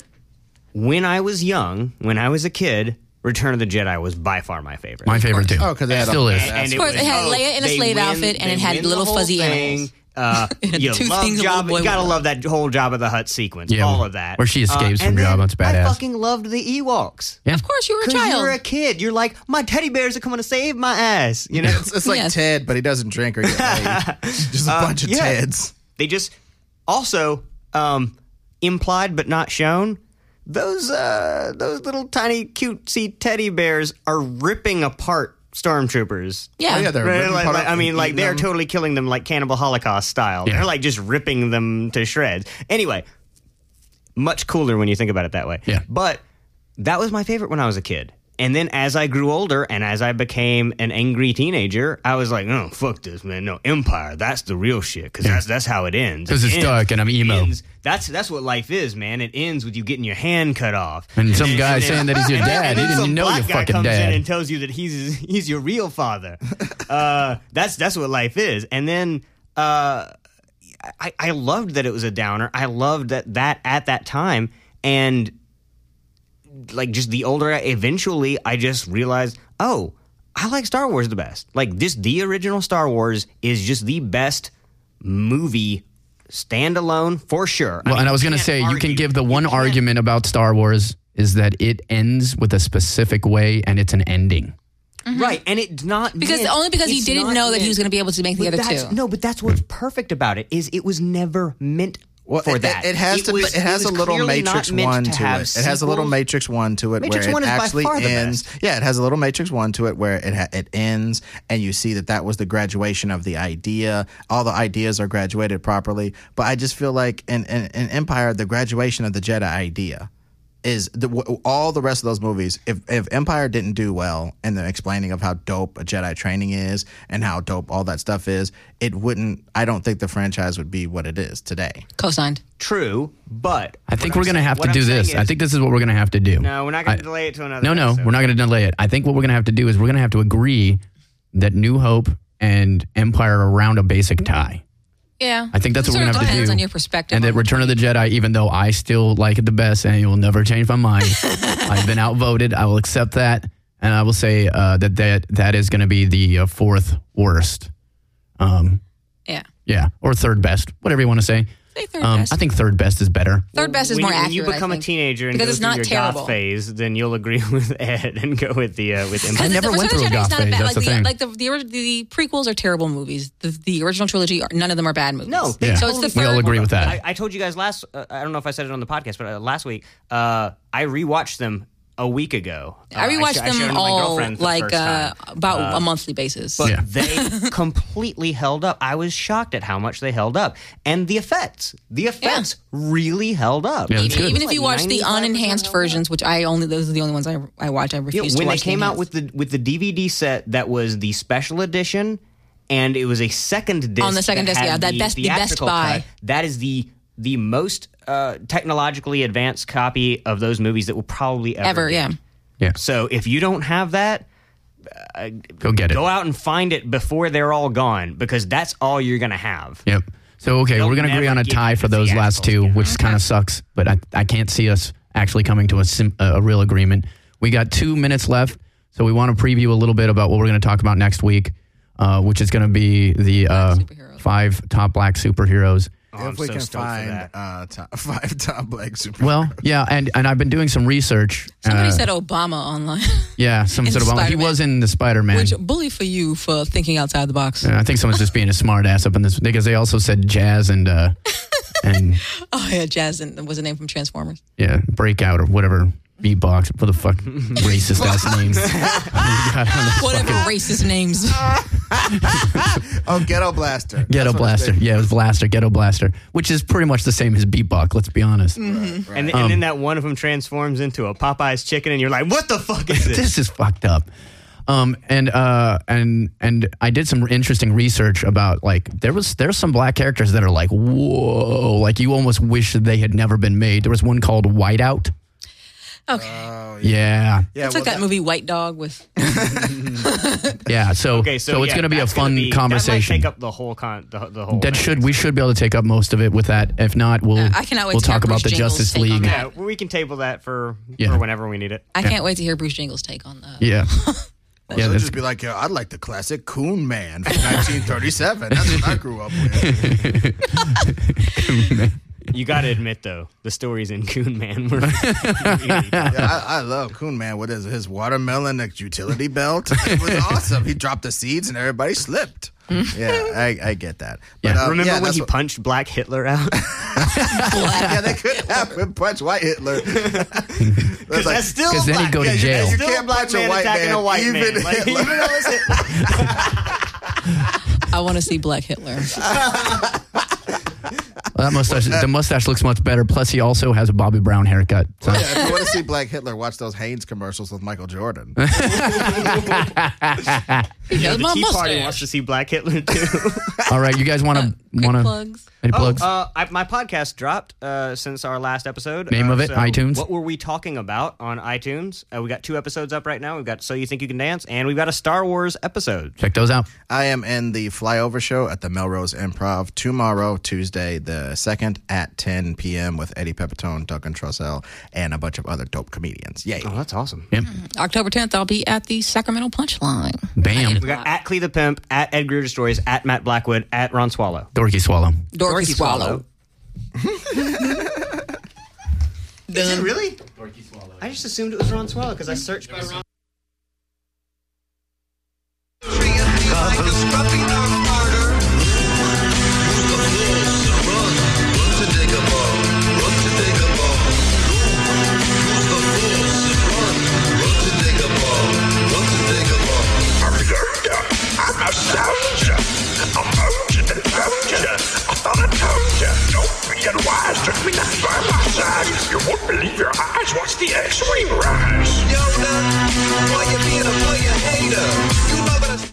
B: When I was young, when I was a kid, Return of the Jedi was by far my favorite.
A: My favorite too.
E: Oh, 'cause they had
A: Still
E: a-
A: is.
B: And
C: Of course, it had Leia in a
B: they
C: slave
B: win-
C: outfit, and
B: they
C: it had
B: win the
C: little
B: whole
C: fuzzy
B: thing.
C: animals.
B: You
C: Two
B: love
C: things a little
B: Jabba.
C: boy
B: You gotta
C: wanted.
B: love that whole Jabba the Hutt sequence.
A: Yeah,
B: all of that.
A: where she escapes from
B: and then
A: Jabba. It's badass.
B: I fucking loved the Ewoks.
A: Yeah.
C: Of course, you were a
B: Because
C: child.
B: you're a kid. You're like, my teddy bears are coming to save my ass. You know?
E: It's like
C: Yes.
E: Ted, but he doesn't drink or get laid. Just a bunch of
B: yeah.
E: Teds.
B: They just also implied but not shown. Those little tiny cutesy teddy bears are ripping apart stormtroopers.
C: yeah.
E: Oh, yeah, they're
B: Right?
E: ripping apart
B: I mean,
E: and
B: like
E: eating
B: they're
E: them.
B: totally killing them like Cannibal Holocaust style.
A: Yeah.
B: They're like just ripping them to shreds. Anyway, much cooler when you think about it that way.
A: Yeah.
B: But that was my favorite when I was a kid. And then as I grew older and as I became an angry teenager, I was like, oh, fuck this, man. No, Empire, that's the real shit, because that's how it ends.
A: Because it's dark and I'm emo.
B: That's what life is, man. It ends with you getting your hand cut off.
A: And some guy saying that he's your dad. He didn't know your fucking
B: comes
A: dad.
B: in and tells you that he's your real father. That's what life is. And then I loved that it was a downer. I loved that at that time. And like just the older eventually I just realized, oh, I like Star Wars the best. Like the original Star Wars is just the best movie standalone for sure.
A: Well, and I was going to say, you can give the one argument about Star Wars is that it ends with a specific way and it's an ending.
B: Right, and it's not
C: because he didn't know that he was going to be able to make the other two.
B: No, but that's what's perfect about it is it was never meant for that.
E: It has a little Matrix 1 to it. It has a little Matrix 1 to it
B: Matrix
E: where
B: 1
E: it
B: is by
E: actually
B: far the
E: ends.
B: best.
E: Yeah, it has a little Matrix 1 to it where it ends and you see that was the graduation of the idea. All the ideas are graduated properly. But I just feel like in Empire, the graduation of the Jedi idea is all the rest of those movies. If Empire didn't do well in the explaining of how dope a Jedi training is and how dope all that stuff is, it wouldn't. I don't think the franchise would be what it is today.
C: Co-signed.
B: True, but
A: I think we're going to have to do this. I think this is what we're going to have to do.
B: No, we're not going to delay it to another.
A: No,
B: episode.
A: we're not going to delay it. I think what we're going to have to do is we're going to have to agree that New Hope and Empire are around a basic tie.
C: Yeah.
A: I think that's what we're going to have to do.
C: Depends on your perspective.
A: And that Return of the Jedi, even though I still like it the best and you'll never change my mind, I've been outvoted. I will accept that. And I will say that is going to be the fourth worst.
C: Yeah.
A: Yeah. Or third best, whatever you want to say.
C: Say third best.
A: I think third best is better.
C: Third best is more accurate.
B: When you become a teenager and
C: because
B: go
C: it's
B: through
C: not
B: your
C: terrible.
B: goth phase, then you'll agree with Ed and go with Empire.
A: I never went through a goth phase. That's the thing.
C: Like the prequels are terrible movies. The original trilogy, none of them are bad movies.
B: No,
A: Yeah.
C: So it's the
A: We all
C: third.
A: agree with that.
B: I told you guys I don't know if I said it on the podcast, but last week, I rewatched them a week ago.
C: I rewatched
B: showed
C: them
B: my
C: all
B: girlfriend for the
C: like
B: first time.
C: about a monthly basis.
B: But
A: Yeah.
B: they completely held up. I was shocked at how much they held up. And the effects really held up.
A: Yeah, it's good.
C: Even if you watch the
B: 95%
C: unenhanced versions, which those are the only ones I watch. I refuse to
B: when
C: watch.
B: they came out with the DVD set that was the special edition, and it was a second disc
C: On the second disc,
B: had
C: yeah, the best
B: theatrical
C: buy.
B: cut. That is the most technologically advanced copy of those movies that will probably ever be.
C: yeah.
A: Yeah.
B: So if you don't have that,
A: Go get it.
B: go out and find it before they're all gone, because that's all you're going to have.
A: Yep. So, okay,
B: They'll
A: we're going to agree
B: never
A: on a
B: give
A: tie
B: you
A: for
B: the
A: those last two,
B: theatricals,
A: which kind of sucks, but I can't see us actually coming to a real agreement. We got 2 minutes left, so we want to preview a little bit about what we're going to talk about next week, which is going to be the
C: superheroes.
A: 5 top black superheroes.
B: Oh, I'm
E: if we
B: so
E: can
B: stoked for
E: find
B: that.
E: 5 top black superheroes.
A: Well, yeah, and I've been doing some research.
C: Somebody said Obama online.
A: Yeah, some
C: in
A: sort of. He
C: Spider-Man.
A: was in the Spider-Man.
C: Which bully for you for thinking outside the box.
A: I think someone's just being a smart ass up in this, because they also said Jazz and
C: Oh yeah, Jazz was a name from Transformers.
A: yeah, Breakout or whatever. Beatbox, what the fuck, racist ass names.
C: Whatever racist names.
E: Oh, Ghetto Blaster.
A: Ghetto
E: That's what it's
A: Blaster.
E: been.
A: Yeah, it was Blaster, Ghetto Blaster, which is pretty much the same as Beatbox, let's be honest.
C: Mm-hmm.
B: And then that one of them transforms into a Popeye's chicken, and you're like, what the fuck is this?
A: This is fucked up. And I did some interesting research about, like, there's some black characters that are like, whoa, like you almost wish that they had never been made. There was one called Whiteout.
C: Okay.
A: Yeah.
C: It's like that movie White Dog with.
A: Yeah. So
B: Okay,
A: it's
B: yeah,
A: going to be a
B: that's gonna
A: fun conversation.
B: That might take up the whole the whole.
A: That
B: thing.
A: we should be able to take up most of it with that. If not, we'll
C: I cannot wait
A: we'll
C: to hear
A: talk about
C: Bruce
A: the
C: Jingles'
A: Justice
C: take on
A: League.
C: that.
B: Yeah, we can table that for
A: Yeah.
B: whenever we need it.
C: I can't wait to hear Bruce Jingles' take on that.
A: Yeah.
E: Well,
A: Yeah,
E: they'll
A: that's-
E: just be like, yeah, I'd like the classic Coon Man from 1937. That's what I grew up with.
B: You got to admit, though, the stories in Coon Man were really bad.
E: Yeah, I love Coon Man with his watermelon utility belt. It was awesome. He dropped the seeds and everybody slipped. Yeah, I get that. But,
A: Yeah.
B: Remember when
E: that's
B: he
E: what-
B: punched Black Hitler out?
E: Yeah, they couldn't have him punch White Hitler.
B: Because that's still
A: 'cause then he'd go to
B: yeah,
A: jail.
B: You
E: You
B: can't
E: can't
B: black
E: punch a
B: man
E: white
B: attacking
E: man,
B: a white
E: even
B: man. Like,
E: Hitler.
B: even though it's
C: I want to see Black Hitler.
A: Well, the mustache looks much better. Plus, he also has a Bobby Brown haircut. So.
E: Yeah, if you want to see Black Hitler, watch those Hanes commercials with Michael Jordan.
C: He has
B: The
C: my
B: Tea Party
C: mustache.
B: wants to see Black Hitler too.
A: All right, you guys want
C: Quick
A: to
C: plugs.
A: any plugs?
B: My podcast dropped since our last episode.
A: Name of it, iTunes?
B: What were we talking about on iTunes? We got 2 episodes up right now. We've got So You Think You Can Dance, and we've got a Star Wars episode.
A: Check those out.
E: I am in the Flyover Show at the Melrose Improv tomorrow, Tuesday, the 2nd at 10 p.m. with Eddie Pepitone, Duncan Trussell, and a bunch of other dope comedians. Yay.
B: Oh, that's awesome.
A: Yeah.
C: October 10th, I'll be at the Sacramento Punchline.
A: Bam.
B: We got at Clee the Pimp, at Ed Greer Stories, at Matt Blackwood, at Ron Swallow.
A: Dorky Swallow.
C: Dorky Swallow.
B: Is it really? Dorky Swallow. I just assumed it was Ron Swallow because I searched by Ron.